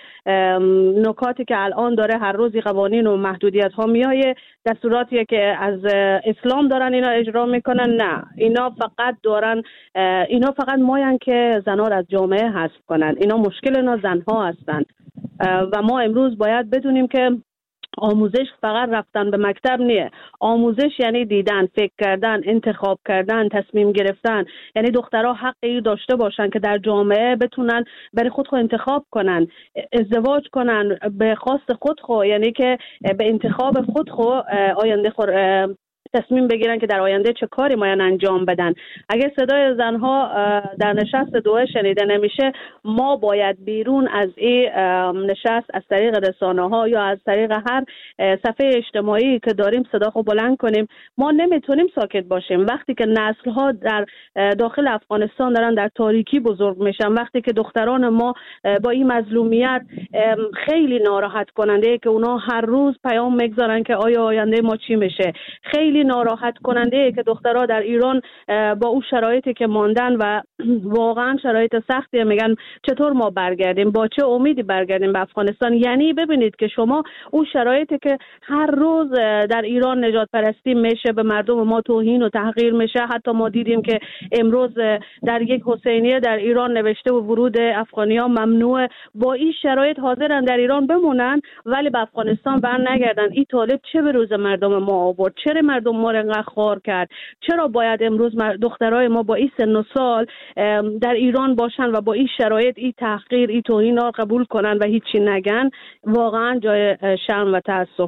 نکاتی که الان داره هر روزی قوانین و محدودیت ها میایه در صورتی که از اسلام دارن اینا اجرا میکنن. نه، اینا فقط دارن اینا فقط ماین که زنها را از جامعه حذف کنن. اینا مشکل اینا زنها هستن و ما امروز باید بدونیم که آموزش فقط رفتن به مکتب نیه. آموزش یعنی دیدن، فکر کردن، انتخاب کردن، تصمیم گرفتن. یعنی دخترها حقی داشته باشن که در جامعه بتونن برای خود خود انتخاب کنن، ازدواج کنن به خواست خود خود، یعنی که به انتخاب خود خود آینده خود تصمیم بگیرن که در آینده چه کاری باید انجام بدن. اگه صدای زنها در نشست دوه شنیده نمیشه، ما باید بیرون از این نشست از طریق رسانه ها یا از طریق هر صفحه اجتماعی که داریم صدا خو بلند کنیم. ما نمیتونیم ساکت باشیم وقتی که نسل ها در داخل افغانستان دارن در تاریکی بزرگ میشن، وقتی که دختران ما با این مظلومیت خیلی ناراحت کننده که اونا هر روز پیام میگذارن که آیا آینده ما چی میشه. خیلی ناراحت کننده که دخترها در ایران با اون شرایطی که ماندن و واقعا شرایط سختی، میگن چطور ما برگردیم، با چه امیدی برگردیم به افغانستان. یعنی ببینید که شما اون شرایطی که هر روز در ایران نجات پرستی میشه، به مردم ما توهین و تحقیر میشه. حتی ما دیدیم که امروز در یک حسینیه در ایران نوشته و ورود افغانی‌ها ممنوعه. با این شرایط حاضرن در ایران بمونن ولی به افغانستان بر نگردن. این طالب چه به روز مردم ما آورد؟ چرا مردم ما رو انقدر خوار کرد؟ چرا باید امروز دخترای ما با این سن و سال در ایران باشن و با این شرایط این تحقیر، این توهین ها قبول کنن و هیچی نگن؟ واقعا جای شرم و تاسفه.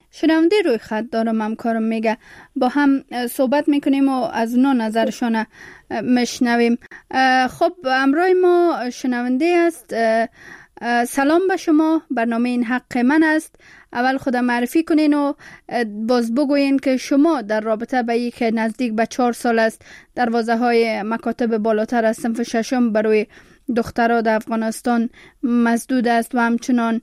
شنونده روی خط دارم، همکارم میگه با هم صحبت میکنیم و از اونا نظرشان مشنویم. خب همراه ما شنونده است. سلام به شما، برنامه این حق من است. اول خودم معرفی کنین و باز بگوین که شما در رابطه به یک نزدیک به چهار سال است دروازه های مکاتب بالاتر از صنف ششم برای دخترها در افغانستان مسدود است و همچنان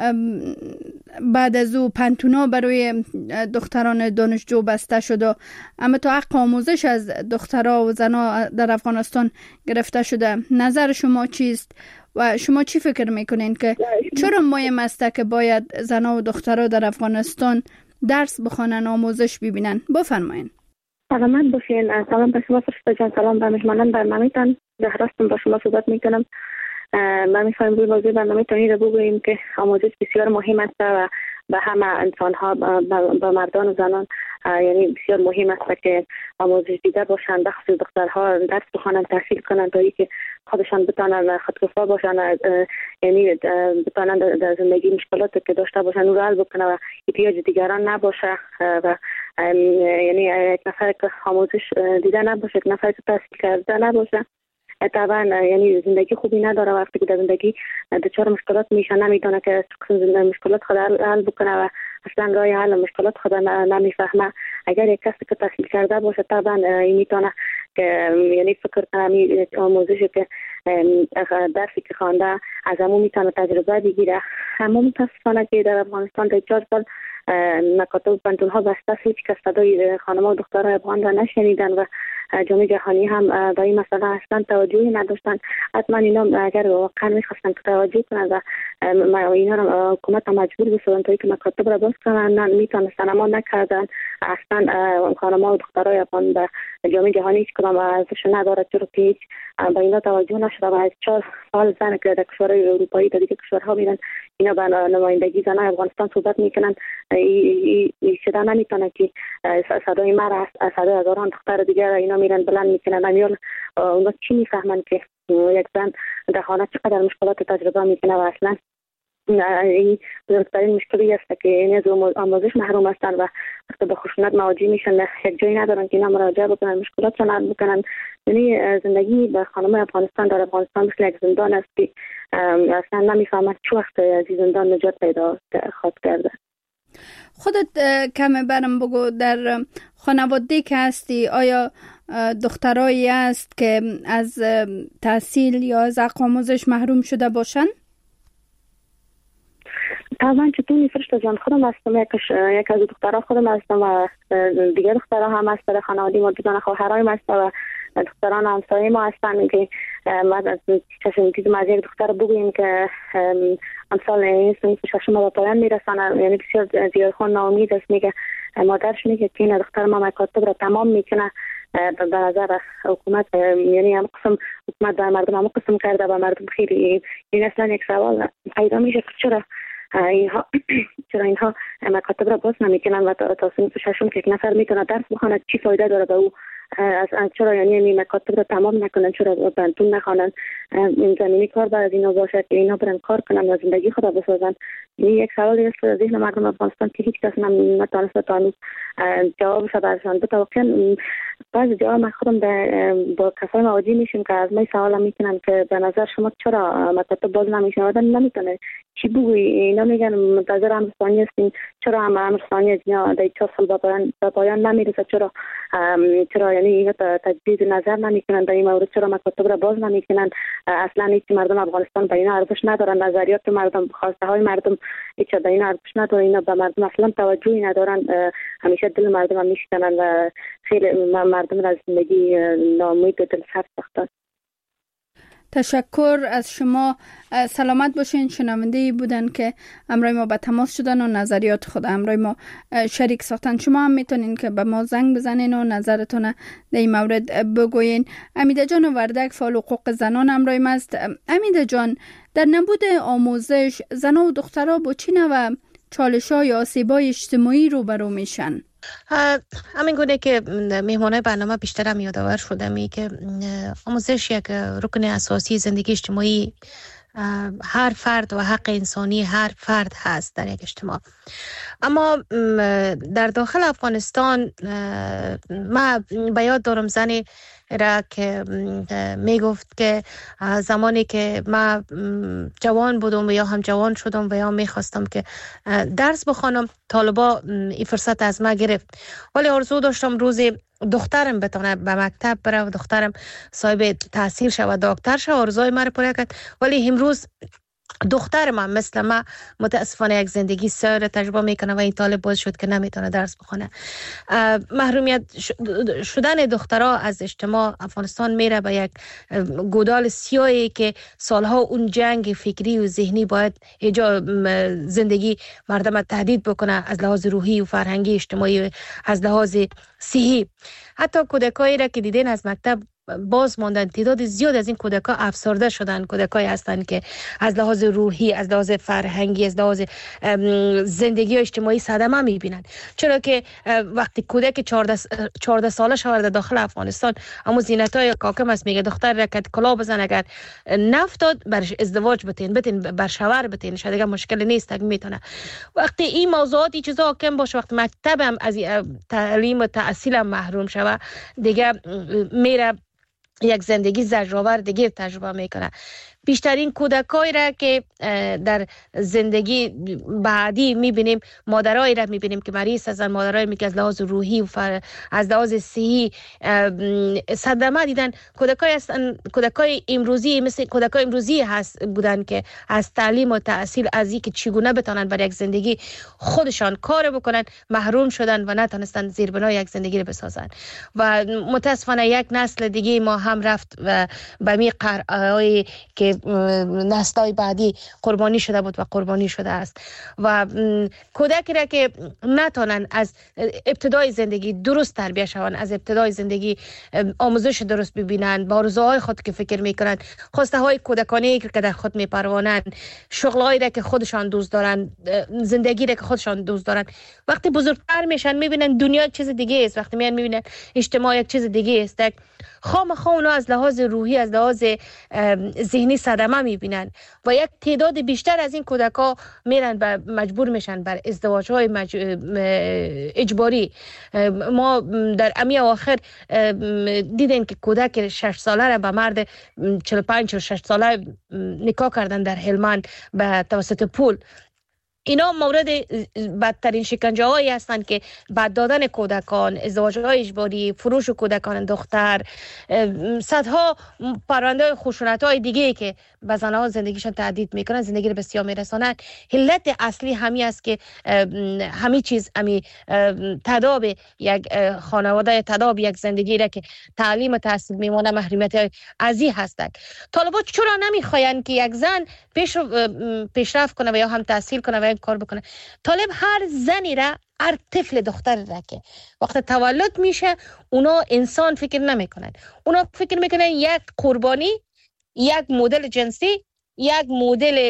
بعد از او پنتونا برای دختران دانشجو بسته شده، اما تا حق آموزش از دخترها و زنها در افغانستان گرفته شده. نظر شما چیست و شما چی فکر میکنین که چرا مهم است که باید زنها و دخترها در افغانستان درس بخوانن، آموزش ببینن؟ بفرمایین. سلامت باشین. سلام به شما فرشته جان، سلام به مهمانان برنامه‌تان. زهراستم با شما صحبت میکنم. من میخوایم روی موضوع برنامه تانی رو بگوییم که آموزش بسیار مهم است و به همه انسان ها، به مردان و زنان یعنی بسیار مهم است که آموزش دیده باشند، بخصوص دخترها درس بخوانند، تحصیل کنند تا اینکه خودشان بتانند خودکفا باشند، یعنی بتانند در زندگی مشکلاتی که داشته باشند او را حل بکنند و احتیاج دیگران نباشه و یعنی یک نفر که آموزش دیده نباشه، یک نفر که تحصیل کرده نباشه، طبعا یعنی زندگی خوبی نداره. وقتی که در زندگی دچار مشکلات میشه نمیدونه که مشکلات خود حل بکنه و اصلا راه حل مشکلات خود نمیفهمه. اگر یک کسی که تحصیل کرده باشه طبعا این میتونه که یعنی فکر کنه آموزشی که درسی که خوانده از همون میتونه تجربه بگیره. اما متاسفانه که در افغانستان در چهار سال مکاتب پنتون ها بسته است، هیچ کس صدای خانم و دخترای افغان را نشنیدن و جامعه جهانی هم به این مسئله اصلا توجهی نداشتن. حتما اینا اگر واقعا میخواستن که توجه کنند و اینا را حکومت مجبور بسازن تا اینکه مکاتب را باز کنن، میتونستن اما نکردن. اصلا خانم و دخترای افغان به جامعه جهانی هیچ کدام ارزش نداره، چرا که هیچ به اینا توجه نشده و از چهار سال زن که در کشورهای اروپایی در دیگه کشورها میرن اینا به نمایندگی زنای افغانستان صحبت میکنن. ای شده نمیتونه که صدای مرا از صدای هزاران دختر دیگر اینا میرن بلند میکنن. امیال اونا چی میفهمن که یک زن در خانه چقدر مشکلات تجربه میکنه و اصلا این بزرگترین مشکلی است که این از آموزش محروم هستند و وقتی به خشونت مواجه میشن یک جایی ندارن که اینا مراجعه بکنن، مشکلات را حل بکنن. یعنی زندگی به خانم افغانستان در افغانستان مثل یک زندان است که اصلا نمیفهمد چه وقت از این زندان نجات پیدا خواهد کرده. خودت کمی برم بگو، در خانواده که هستی آیا دخترایی است که از تحصیل یا از آموزش محروم شده باشن؟ طبعا چطوری فرشته جان، خودم هستم یکش یک از دخترها خودم هستم و دیگر دخترها هم هست در خانواده ما، دیدن خواهرای هست و دختران همسایه ما هستن که ما چشم دیدم از یک دختر بگوییم که امسال این صنف ششم به پایان میرسن، یعنی بسیار زیادخوان ناامید است. میگه مادرش میگه که این دختر ما مکاتب را تمام میکنه. به نظر حکومت یعنی هم قسم حکومت در مردم هم قسم کرده و مردم خیلی این اصلا یک سوال پیدا میشه که چرا اینها چرا اینها مکاتب را باز نمیکنن و تا صنف ششم که یک نفر میتونه درس بخونه چی فایده داره به او؟ از چرا یعنی این مکاتب را تمام نکنن، چرا پنتون نخوانن؟ این زمینی کار باید اینا باشه که اینا برن کار کنن و زندگی خود را بسازن. این یک سوالی است در ذهن مردم افغانستان که هیچ کس نتونسته تا هنوز جوابش برشان بده. واقعا بعضی جاها من خودم با کسای مواجه میشیم که از من سوال میکنن که به نظر شما چرا مکاتب باز نمیشن؟ آدم نمیتونه چی بگوی. اینا میگن منتظر امرسانی هستیم، چرا هم امرسانی از اینا در چهار سال به پایان نمیرسه؟ چرا چرا یعنی اینا تجدید نظر نمیکنن در این مورد؟ چرا مکاتب را باز نمیکنن؟ اصلا هیچ مردم افغانستان به اینا ارزش ندارن، نظریات مردم، خواسته های مردم هیچ به اینا ارزش نداره. اینا به مردم اصلا توجهی ندارن، همیشه دل مردم هم میشکنن و خیلی مردم را از زندگی ناامید و دل سرد ساختن. تشکر از شما. سلامت باشین. شنونده بودن که همراه ما به تماس شدن و نظریات خود همراه ما شریک ساختن. شما هم میتونین که به ما زنگ بزنین و نظرتون در این مورد بگوین. امیده جان وردک، فعال حقوق زنان همراه ما است. امیده جان، در نبود آموزش زنان و دخترها با چه نوع چالش‌ها یا آسیب‌های اجتماعی روبرو میشن؟ همین گونه که مهمانای برنامه بیشتر هم یادآور شده می که آموزش یک رکن اساسی زندگی اجتماعی هر فرد و حق انسانی هر فرد هست در یک اجتماع. اما در داخل افغانستان ما به یاد دارم زنی را که می گفت که زمانی که ما جوان بودم و یا هم جوان شدم و یا می خواستم که درس بخوانم، طالبا این فرصت از ما گرفت، ولی آرزو داشتم روزی دخترم بتونه به مکتب بره و دخترم صاحب تحصیل شود، دکتر شود، آرزوی ما رو پوره کرد. ولی امروز دختر من مثل ما متاسفانه یک زندگی سر تجربه میکنه و این طالب باز شد که نمیتونه درس بخونه. محرومیت شدن دخترها از اجتماع افغانستان میره به یک گودال سیاهی که سالها اون جنگ فکری و ذهنی باید ایجاد زندگی مردم تهدید بکنه از لحاظ روحی و فرهنگی اجتماعی و از لحاظ صحی. حتی کودکایی را که دیدین از مکتب باز ماندن، تعداد زیاد از این کودکان افسرده شدن، کودکایی هستند که از لحاظ روحی، از لحاظ فرهنگی، از لحاظ زندگی اجتماعی صدمه میبینن. چرا که وقتی کودک چهارده ساله شود داخل افغانستان، اما زینتای کاکم است میگه دختر را که کلا بزن اگر نفتاد برش ازدواج بتین بتین بر شوهر بتین شاید دیگه مشکل نیست که میتونه. وقتی این موضوعات این چیزا حاکم باشه، وقتی مکتبم از تعلیم و تحصیل محروم شوه، دیگه میره یک زندگی زجرآور دیگه تجربه میکنه. بیشترین کودکایی را که در زندگی بعدی میبینیم، مادرایی را میبینیم که مریض هستند، مادرایی که از لحاظ روحی و فر... از لحاظ صحی صدمه دیدن. کودکای هستن، کودکای امروزی مثل کودکای امروزی هست بودن که از تعلیم و تحصیل، از اینکه چگونه بتونن برای یک زندگی خودشان کار بکنن محروم شدن و نتونستن زیربنای یک زندگی رو بسازن. و متاسفانه یک نسل دیگه ما هم رفت و به می قرعه‌ای که نسل‌های بعدی قربانی شده بود و قربانی شده است. و کودکی را که نتونن از ابتدای زندگی درست تربیت شوند، از ابتدای زندگی آموزش درست ببینن، با آرزوهای خود که فکر میکنن، خواسته های کودکانه که در خود میپرونند، شغلایی را که خودشان دوست دارن، زندگی را که خودشان دوست دارن، وقتی بزرگتر میشن میبینن دنیا چیز دیگه است، وقتی میان میبینن اجتماع یک چیز دیگه است، خامخا اونا از لحاظ روحی، از لحاظ ذهنی صدمه میبینن و یک تعداد بیشتر از این کودکا میرن و مجبور میشن بر ازدواج‌های مج... اجباری. ما در امی اواخر دیدیم که کودک شش ساله را به مرد چهل و پنج چهل و شش ساله نکاح کردن در هلمند به توسط پول. اینا مورد بدترین شکنجه هایی هستند که بعد دادن کودکان، ازدواج های اجباری، فروش کودکان دختر، صدها پرونده خشونت های دیگه که به زنها زندگیشان تهدید میکنن، زندگی رو به سیاه میرسانند. علت اصلی همی است که همه چیز همی تداب یک خانواده، تداب یک زندگی را که تعلیم و تحصیل میمونه محرومیت ازی هستند. طالبا چرا نمیخواین که یک زن پیش پیشرفت کنه و یا هم تحصیل کنه و کار بکنه؟ طالب هر زنی را، هر طفل دختر را که وقت تولد میشه اونا انسان فکر نمیکنن، اونا فکر میکنن یک قربانی، یک مدل جنسی، یک مدل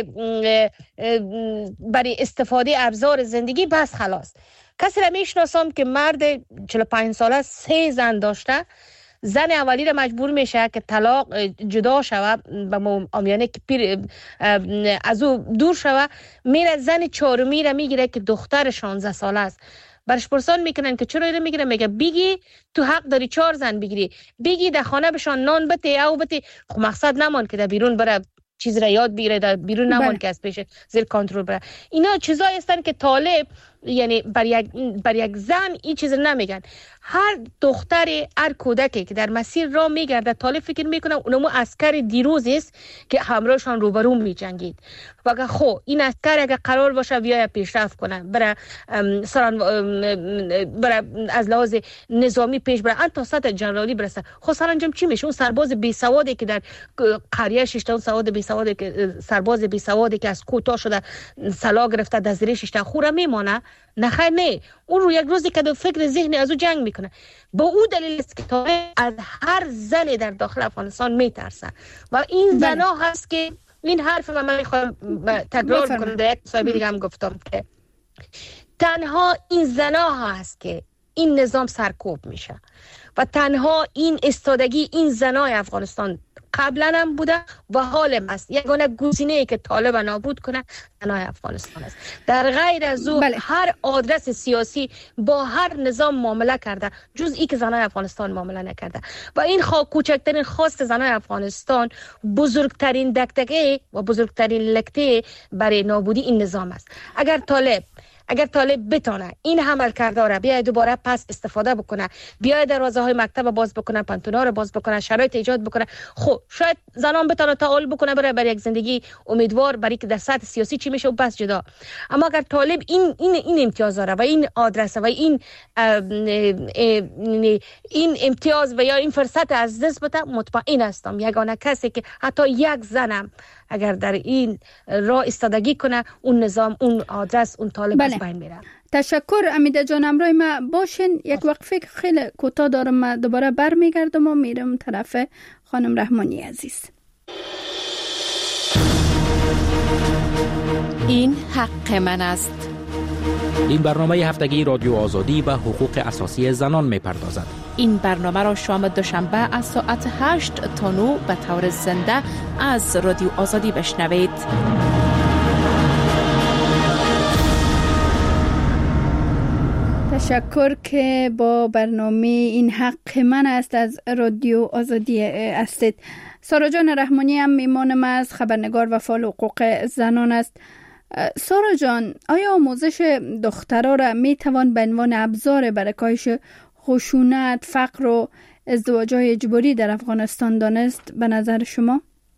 برای استفاده ابزار زندگی، بس خلاص. کسی را میشناسم که مرد چهل و پنج ساله سه زن داشته، زن اولی را مجبور میشه که طلاق جدا شوه به آمیانه که پیر از او دور شوه، میره زن چهارمی را میگیره که دختر شانزده ساله است. برش پرسان میکنن که چرا اینو میگیره؟ میگه بگی تو حق داری چهار زن بگیری، بگی در خانه بشان نان بته او بته. خب مقصد نمان که در بیرون بره چیز را یاد بگیره، در بیرون نمان که از پیش زیر کنترل بره. اینا چیزایی هستن که طالب یعنی بر یک بر یک زن این چیز نمیگن. هر دختر، هر کودکی که در مسیر راه میگرده، طالب فکر میکنه اونمو عسکر دیروز است که همراهشان روبرو میجنگید. و اگه خب این عسکر اگه قرار باشه بیاید پیشرفت کنه، برای سران برای از لحاظ نظامی پیش بره، ان تا سطح جنرالی برسه، خب سرانجام چی میشه؟ اون سرباز بی سوادی که در قریه شش تا سواد بی سوادی که سرباز بی سوادی که از کوتا شده سلا گرفته در زیر شش تا خوره میمونه؟ نه خیر نه، اون رو یک روزی که دو فکر ذهنی از او جنگ میکنه. با او دلیل است که طالب از هر زنی در داخل افغانستان میترسه و این زنا هست که این حرف من میخوام تکرار کنم، در یک صاحبی دیگه هم گفتم که تنها این زنا هست که این نظام سرکوب میشه و تنها این استادگی این زنای افغانستان قبلا هم بوده و حال هم است. یگانه گزینه‌ای که طالب نابود کنه زنای افغانستان است. در غیر از او بله. هر آدرس سیاسی با هر نظام معامله کرده جز ای که زنای افغانستان معامله نکرده و این خوا کوچکترین خواست زنای افغانستان بزرگترین دغدغه و بزرگترین لکته برای نابودی این نظام است. اگر طالب اگر طالب بتونه این عمل کرده را بیاید دوباره پس استفاده بکنه، بیاید دروازه های مکتب باز بکنه، پانتونا رو باز بکنه، شرایط ایجاد بکنه، خب شاید زنان بتونه تعال بکنه برای برای یک زندگی امیدوار برای که در سطح سیاسی چی میشه و بس جدا. اما اگر طالب این این این امتیاز داره و این آدرس و این این امتیاز و یا این فرصت از دست بده، مطمئن هستم یگانه کسی که حتی یک زنم اگر در این راه استادگی کنه اون نظام، اون آدرس، اون طالب بله. از بین میره. تشکر امیده جان، امروی ما باشین. یک وقفه خیلی کوتاه دارم، ما دوباره برمیگردم و میرم طرف خانم رحمانی عزیز. این حق من است. این برنامه هفتگی رادیو آزادی و حقوق اساسی زنان می‌پردازد. این برنامه را شام دوشنبه از ساعت هشت تا نه به طور زنده از رادیو آزادی بشنوید. تشکر که با برنامه این حق من است از رادیو آزادی هستید. سارا جان رحمانی هم میمان ما از خبرنگار و فعال حقوق زنان است. سارا جان، آیا آموزش دخترها را می توان به عنوان ابزار برای کاهش خشونت، فقر و ازدواج‌های اجباری در افغانستان دانست به نظر شما؟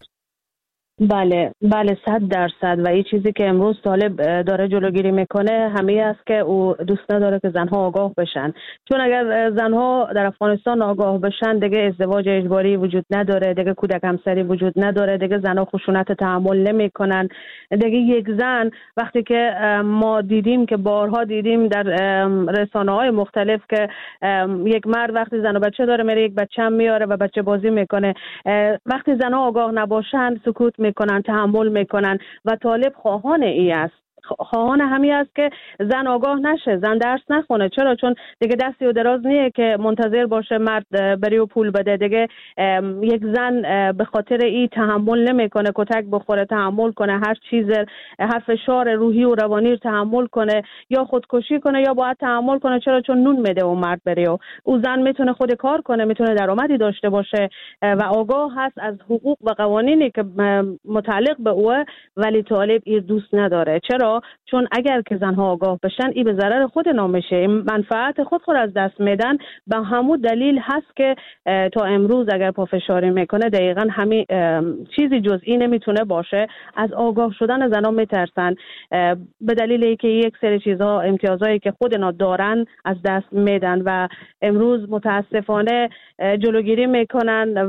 بله بله صد درصد. و این چیزی که امروز طالب داره جلوگیری میکنه همین است که او دوست نداره که زنها آگاه بشن، چون اگر زنها در افغانستان آگاه بشن دیگه ازدواج اجباری وجود نداره، دیگه کودک همسری وجود نداره، دیگه زنها خشونت تحمل نمیکنن. دیگه یک زن وقتی که ما دیدیم که بارها دیدیم در رسانه‌های مختلف که یک مرد وقتی زن و بچه داره میره یک بچه هم میاره و بچه بازی میکنه، وقتی زنها آگاه نباشن سکوت میکنن، تحمل میکنن و طالب خواهان ای است، خواهان همی است که زن آگاه نشه، زن درس نخونه. چرا؟ چون دیگه دستی و دراز نیه که منتظر باشه مرد بری و پول بده. دیگه یک زن به خاطر ای تحمل نمیکنه، کتک بخوره تحمل کنه، هر چیز، هر فشار روحی و روانی تحمل کنه، یا خودکشی کنه یا باید تحمل کنه. چرا؟ چون نون میده و مرد بره و او زن میتونه خود کار کنه، میتونه درآمدی داشته باشه و آگاه هست از حقوق و قوانینی که متعلق به اوه، ولی طالب ای دوست نداره. چرا؟ چون اگر که زنها آگاه بشن ای به ضرر خود نامشه، منفعت خود خود از دست میدن. به همون دلیل هست که تا امروز اگر پافشاری میکنه دقیقاً همین چیزی جز این نمیتونه باشه. از آگاه شدن زنها میترسن به دلیل اینکه یک سری چیزها، امتیازایی که خودنا دارن از دست میدن و امروز متاسفانه جلوگیری میکنن و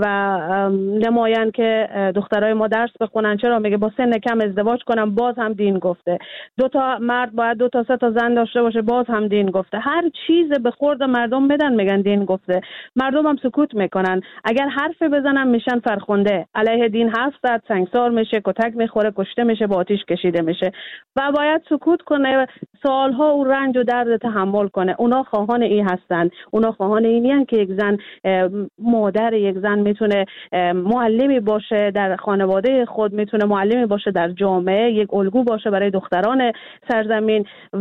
نمایان که دخترای ما درس بخونن. چرا؟ میگه با سن کم ازدواج کنم، باز هم دین گفته. دو تا مرد باید دو تا سه تا زن داشته باشه، باز هم دین گفته. هر چیز به خورد مردم بدن میگن دین گفته، مردم هم سکوت میکنن. اگر حرف بزنن میشن فرخنده، علیه دین حرف زد سنگسار میشه، کتک میخوره، کشته میشه، با آتش کشیده میشه و باید سکوت کنه، سالها او رنج و درد تحمل کنه. اونا خواهان این هستن، اونا خواهان اینین که یک زن مادر، یک زن میتونه معلمی باشه در خانواده خود، میتونه معلمی باشه در جامعه، یک الگو باشه برای دختران سرزمین.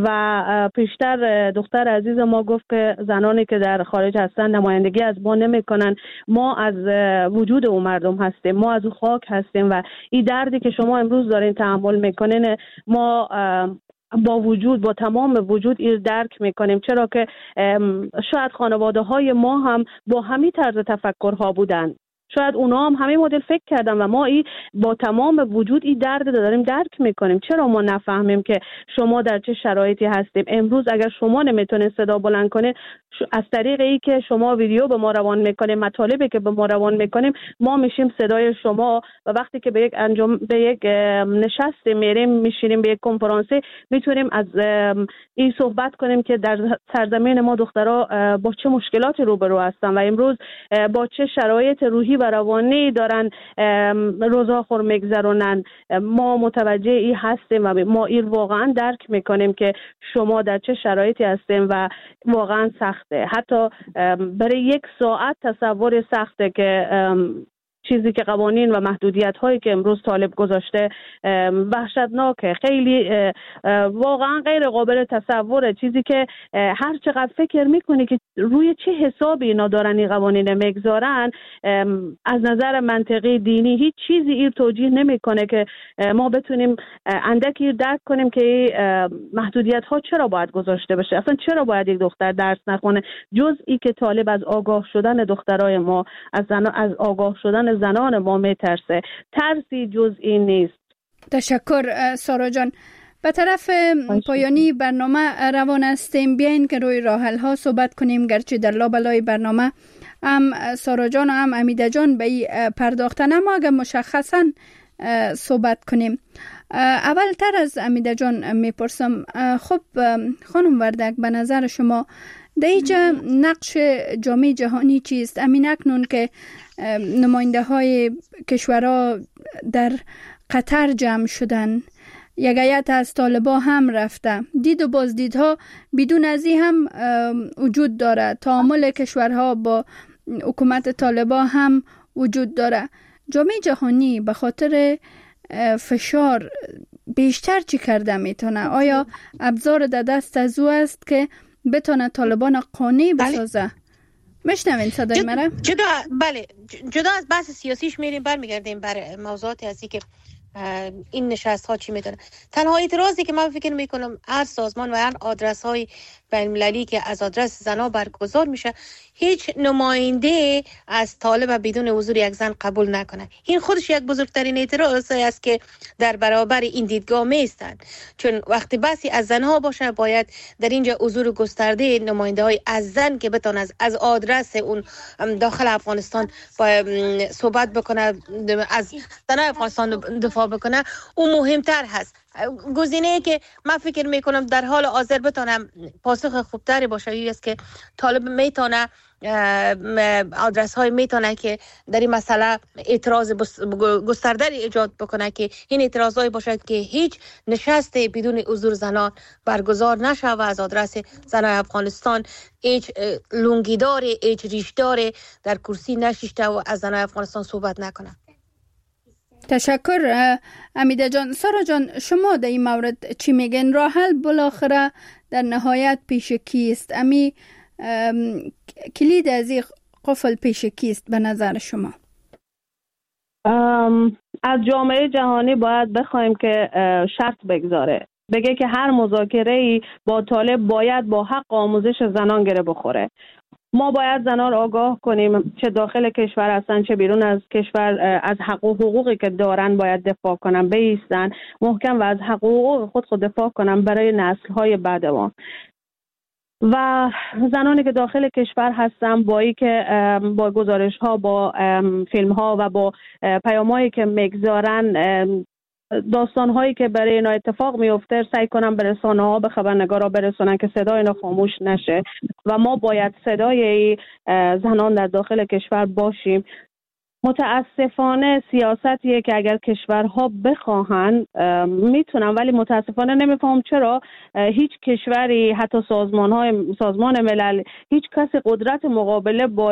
و پیشتر دختر عزیز ما گفت که زنانی که در خارج هستن نمایندگی از ما نمیکنن. ما از وجود اون مردم هستیم، ما از اون خاک هستیم و این دردی که شما امروز دارین تحمل میکنین ما با وجود با تمام وجود این درک میکنیم. چرا که شاید خانواده های ما هم با همین طرز تفکرها بودن، شاید اونا هم همین مدل فکر کردن و ما ای با تمام وجود این درد داریم درک میکنیم. چرا ما نفهمیم که شما در چه شرایطی هستیم؟ امروز اگر شما نمیتونید صدا بلند کنید، از طریق ای که شما ویدیو به ما روان میکنیم، مطالبی که به ما روان میکنیم، ما میشیم صدای شما و وقتی که به یک انجام به یک نشست میریم، میشینیم به یک کنفرانسی، میتونیم از این صحبت کنیم که در سرزمین ما دخترها با چه مشکلاتی روبرو هستن و امروز با چه شرایط روحی و روانی دارن روزاخور میگذرونن. ما متوجه ای هستیم و ما این واقعا درک میکنیم که شما در چه شرایطی هستیم و واقعا سخته. حتی برای یک ساعت تصور سخته که چیزی که قوانین و محدودیت هایی که امروز طالب گذاشته وحشتناکه، خیلی واقعا غیر قابل تصوره. چیزی که هر چقدر فکر میکنی که روی چه حسابی اینا دارن این قوانین میگذارن، از نظر منطقی دینی هیچ چیزی این توجیه نمیکنه که ما بتونیم اندکی درک کنیم که محدودیت ها چرا باید گذاشته بشه. اصلا چرا باید یک دختر درس نخونه، جز ای که طالب از آگاه شدن دخترای ما، از زن... از آگاه شدن زنان ما میترسه. ترسی جز این نیست. تشکر سارا جان. به طرف پایانی برنامه روان هستیم. بیاین که روی راه حل ها صحبت کنیم، گرچه در لابلای برنامه هم سارا جان و هم امیده جان به این پرداختن، اما اگر مشخصا صحبت کنیم. اولتر از امیده جان میپرسم، خب خانم وردک، به نظر شما در اینجا نقش جامعه جهانی چیست؟ امین اکنون که نماینده های کشورها در قطر جمع شدن، یک هیئت از طالبا هم رفته، دید و بازدیدها بدون از این هم وجود داره، تعامل کشورها با حکومت طالبا هم وجود داره. جامعه جهانی به خاطر فشار بیشتر چی کرده میتونه؟ آیا ابزار در دست از او است که بتونه طالبان قانع بسازه؟ مشنوین صدای جد... مرا؟ جدا بله جدا از بحث سیاسیش میریم برمیگردیم بر موضوعات هستی که این نشست ها چی میدونه. تنها اعتراضی که من فکر میکنم هر سازمان و هر آدرس های بین المللی که از آدرس زنا برگزار میشه، هیچ نماینده از طالب بدون حضور یک زن قبول نکنه. این خودش یک بزرگترین اعتراض است که در برابر این دیدگاه میستن، چون وقتی بحثی از زنها باشه باید در اینجا حضور گسترده نماینده های از زن که بتونه از, از آدرس اون داخل افغانستان صحبت بکنه، از زنای افغانستان دفاع بکنه، اون مهمتر هست. گزینه‌ای که من فکر میکنم در حال حاضر بتونم پاسخ خوبتری باشه این است که طالب میتونه آدرس های میتونه که در این مسئله اعتراض گسترده ایجاد بکنه که این اعتراض های باشد که هیچ نشست بدون حضور زنان برگزار نشه و از آدرس زنای افغانستان هیچ لونگیدار، هیچ ریشدار در کرسی نشسته و از زنای افغانستان صحبت نکنه. تشکر امیده جان. سارا جان، شما در این مورد چی میگن؟ راه حل بالاخره در نهایت پیش کیست؟ امی کلید از این قفل پیش کیست به نظر شما؟ از جامعه جهانی باید بخوایم که شرط بگذاره، بگه که هر مذاکره‌ای با طالب باید با حق آموزش زنان گره بخوره. ما باید زنان آگاه کنیم، چه داخل کشور هستن چه بیرون از کشور، از حق و حقوقی که دارن باید دفاع کنن، بایستن محکم و از حق و حقوق خود خود دفاع کنن برای نسل‌های بعد ما. و زنانی که داخل کشور هستن با ای که با گزارش ها، با فیلم ها و با پیام هایی که میگذارن، داستان هایی که برای اینا اتفاق میفته سعی کنن به رسانه ها، به خبرنگارا برسونن که صدای اینا خاموش نشه و ما باید صدای زنان در داخل کشور باشیم. متاسفانه سیاستیه که اگر کشورها بخواهن میتونن، ولی متاسفانه نمیفهم چرا هیچ کشوری، حتی سازمان‌های سازمان ملل، هیچ کسی قدرت مقابله با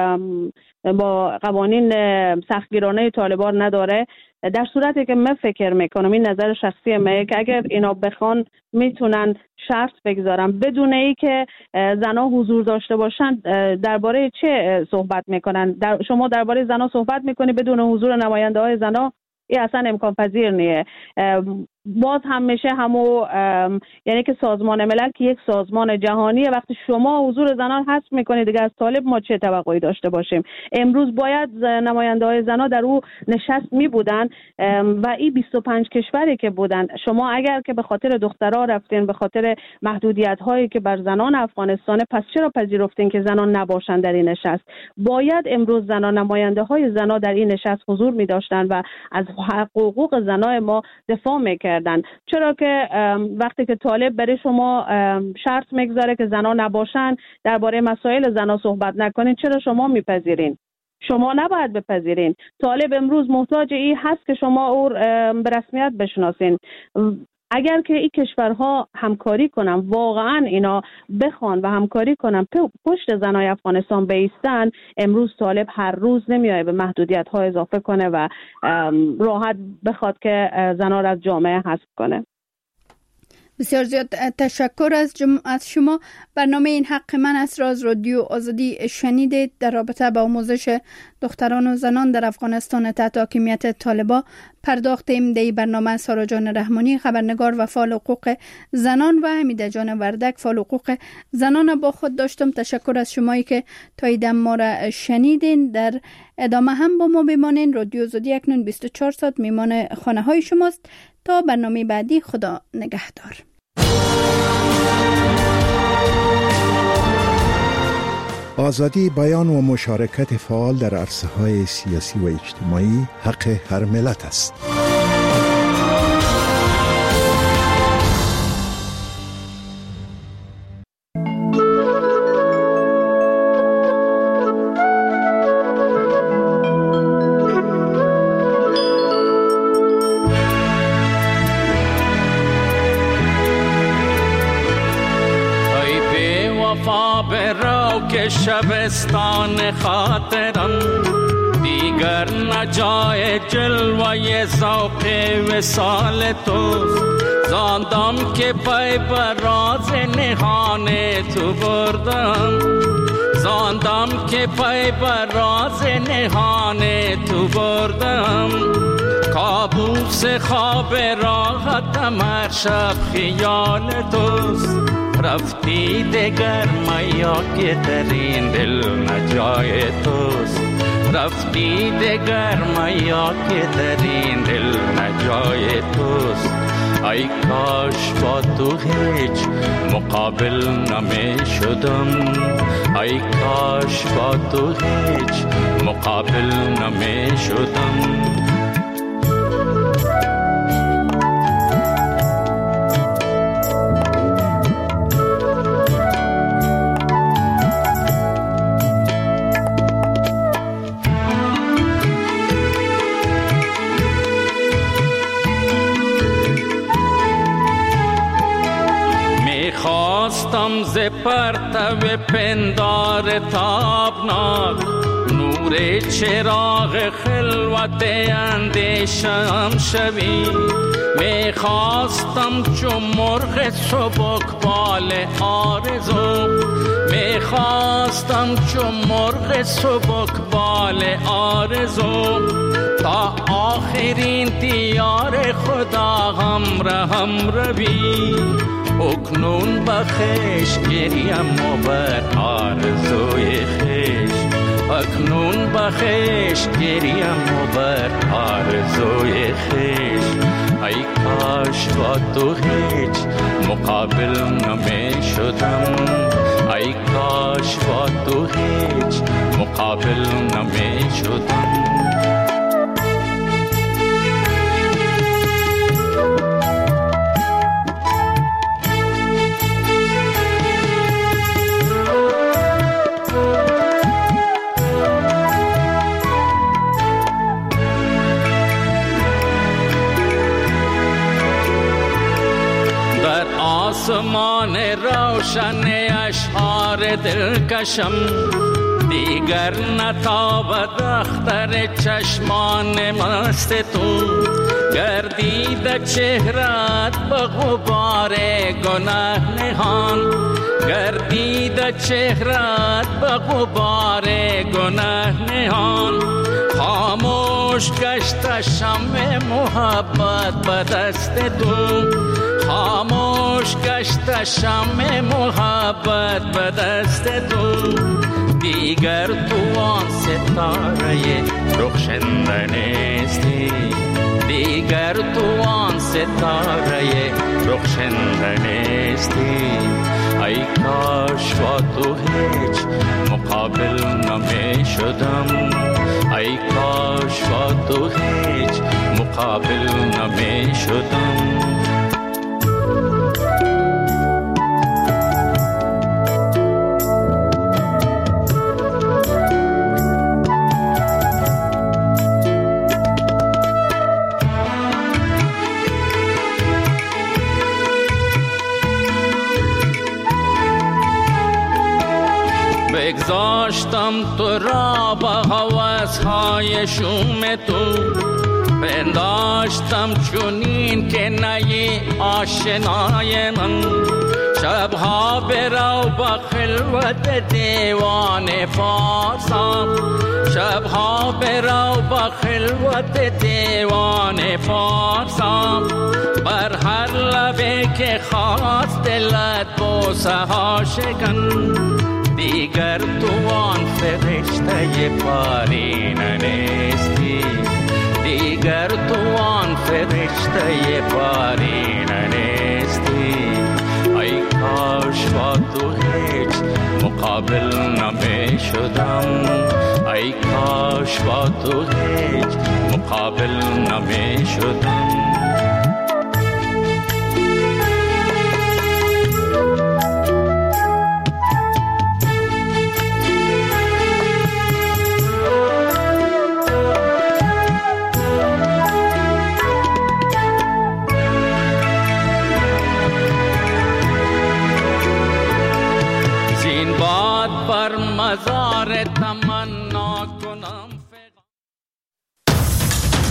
با قوانین سختگیرانه طالبان نداره. در صورتی که من فکر میکنم، این نظر شخصی منه، که اگر اینا بخوان میتونن شرط بگذارن بدون ای که زنا حضور داشته باشن. درباره چه صحبت میکنن؟ در شما درباره زنا صحبت میکنی بدون حضور نماینده های زنا؟ این اصلا امکان پذیر نیه. باز هم میشه همو یعنی که سازمان ملل که یک سازمان جهانیه، وقتی شما حضور زنان حذف میکنید دیگه از طالب ما چه توقعی داشته باشیم؟ امروز باید نماینده های زنا در او نشست میبودن و این بیست و پنج کشوری که بودن. شما اگر که به خاطر دخترها رفتین، به خاطر محدودیت هایی که بر زنان افغانستان، پس چرا پذیرفتین که زنان نباشن در این نشست؟ باید امروز زنان، نماینده های زنا در این نشست حضور میداشتن و از حقوق زنای ما دفاع میکردن. چرا که وقتی که طالب برای شما شرط میگذاره که زنا نباشن، درباره مسائل زنا صحبت نکنین، چرا شما میپذیرین؟ شما نباید بپذیرین. طالب امروز محتاج این هست که شما او به رسمیت بشناسین. اگر که این کشورها همکاری کنن، واقعا اینا بخوان و همکاری کنن، پشت زنای افغانستان بیستن، امروز طالب هر روز نمیایه به محدودیت ها اضافه کنه و راحت بخواد که زنا را از جامعه حذف کنه. بسیار زیاد تشکر از, جم... از شما. برنامه این حق من است را از رادیو آزادی شنیدید. در رابطه با آموزش دختران و زنان در افغانستان تحت حاکمیت طالبان پرداختیم. در برنامه سارا جان رحمانی، خبرنگار و فعال حقوق زنان، و حمیده جان وردک، فعال حقوق زنان با خود داشتم. تشکر از شمایی که تا این ما را شنیدین. در ادامه هم با ما بمانین. رادیو آزادی اکنون بیست و چهار ساعت میمان خانه های شماست. تا برنامه بعدی، خدا نگهدار. آزادی بیان و مشارکت فعال در عرصه‌های سیاسی و اجتماعی حق هر ملت است. شبستان خاطرم دیگر نجای جلوه ذوق وصال توست. زاندم که پای بر راز نهان تو بردم، زاندم که پای بر راز نهان تو بردم. کابوس خواب راحتم هر شب خیال توست. رفتی دگر میا که در این دل نجای توست. رفتی دگر میا که در این دل نجای توست. ای کاش با تو هیچ مقابل نمی شدم. ای کاش با تو هیچ مقابل نمی شدم. خواستم ز پرتو پندار تابناک نور چراغ خلوت اندیشم شوی. می خواستم چون مرغ سبکبال آرزو، می خواستم چون مرغ سبکبال آرزو. تا آخرین دیار خدا همراهم روی. اکنون بخش گریم و بر آرزوی خیش. اکنون بخش گریم و بر آرزوی خیش. ای کاش با تو هیچ مقابل نمی شدم. ای کاش با تو هیچ مقابل نمی شدم. آسمان روشن اشعار دلکشم دیگر نتابد اختر چشمان مست تو. گردید چهرت به غبار گناه نهان. گردید چهرت به غبار گناه نهان. خاموش گشت شمع محبت به دست تو. خاموش گشت شمع محبت به دست تو. دیگر تو آن ستاره رخشنده نیستی. دیگر تو آن ستاره رخشنده نیستی. ای کاش با تو هیچ مقابل نمی شدم. ای کاش با تو هیچ مقابل نمی شدم. داشتم تو را به هوس‌های شوم تو، پنداشتم چونین که نی آشنای من. شبها برو با خلوت دیوان فارسم، شبها برو با خلوت دیوان فارسم. بر هر لبه که خواست دلت بوسه ها شکن، دیگر تو آن فرشته پارینه نیستی، دیگر تو آن فرشته پارینه نیستی. ای کاش با تو هیچ مقابل نمی شدم، ای کاش با تو هیچ مقابل نمی شدم.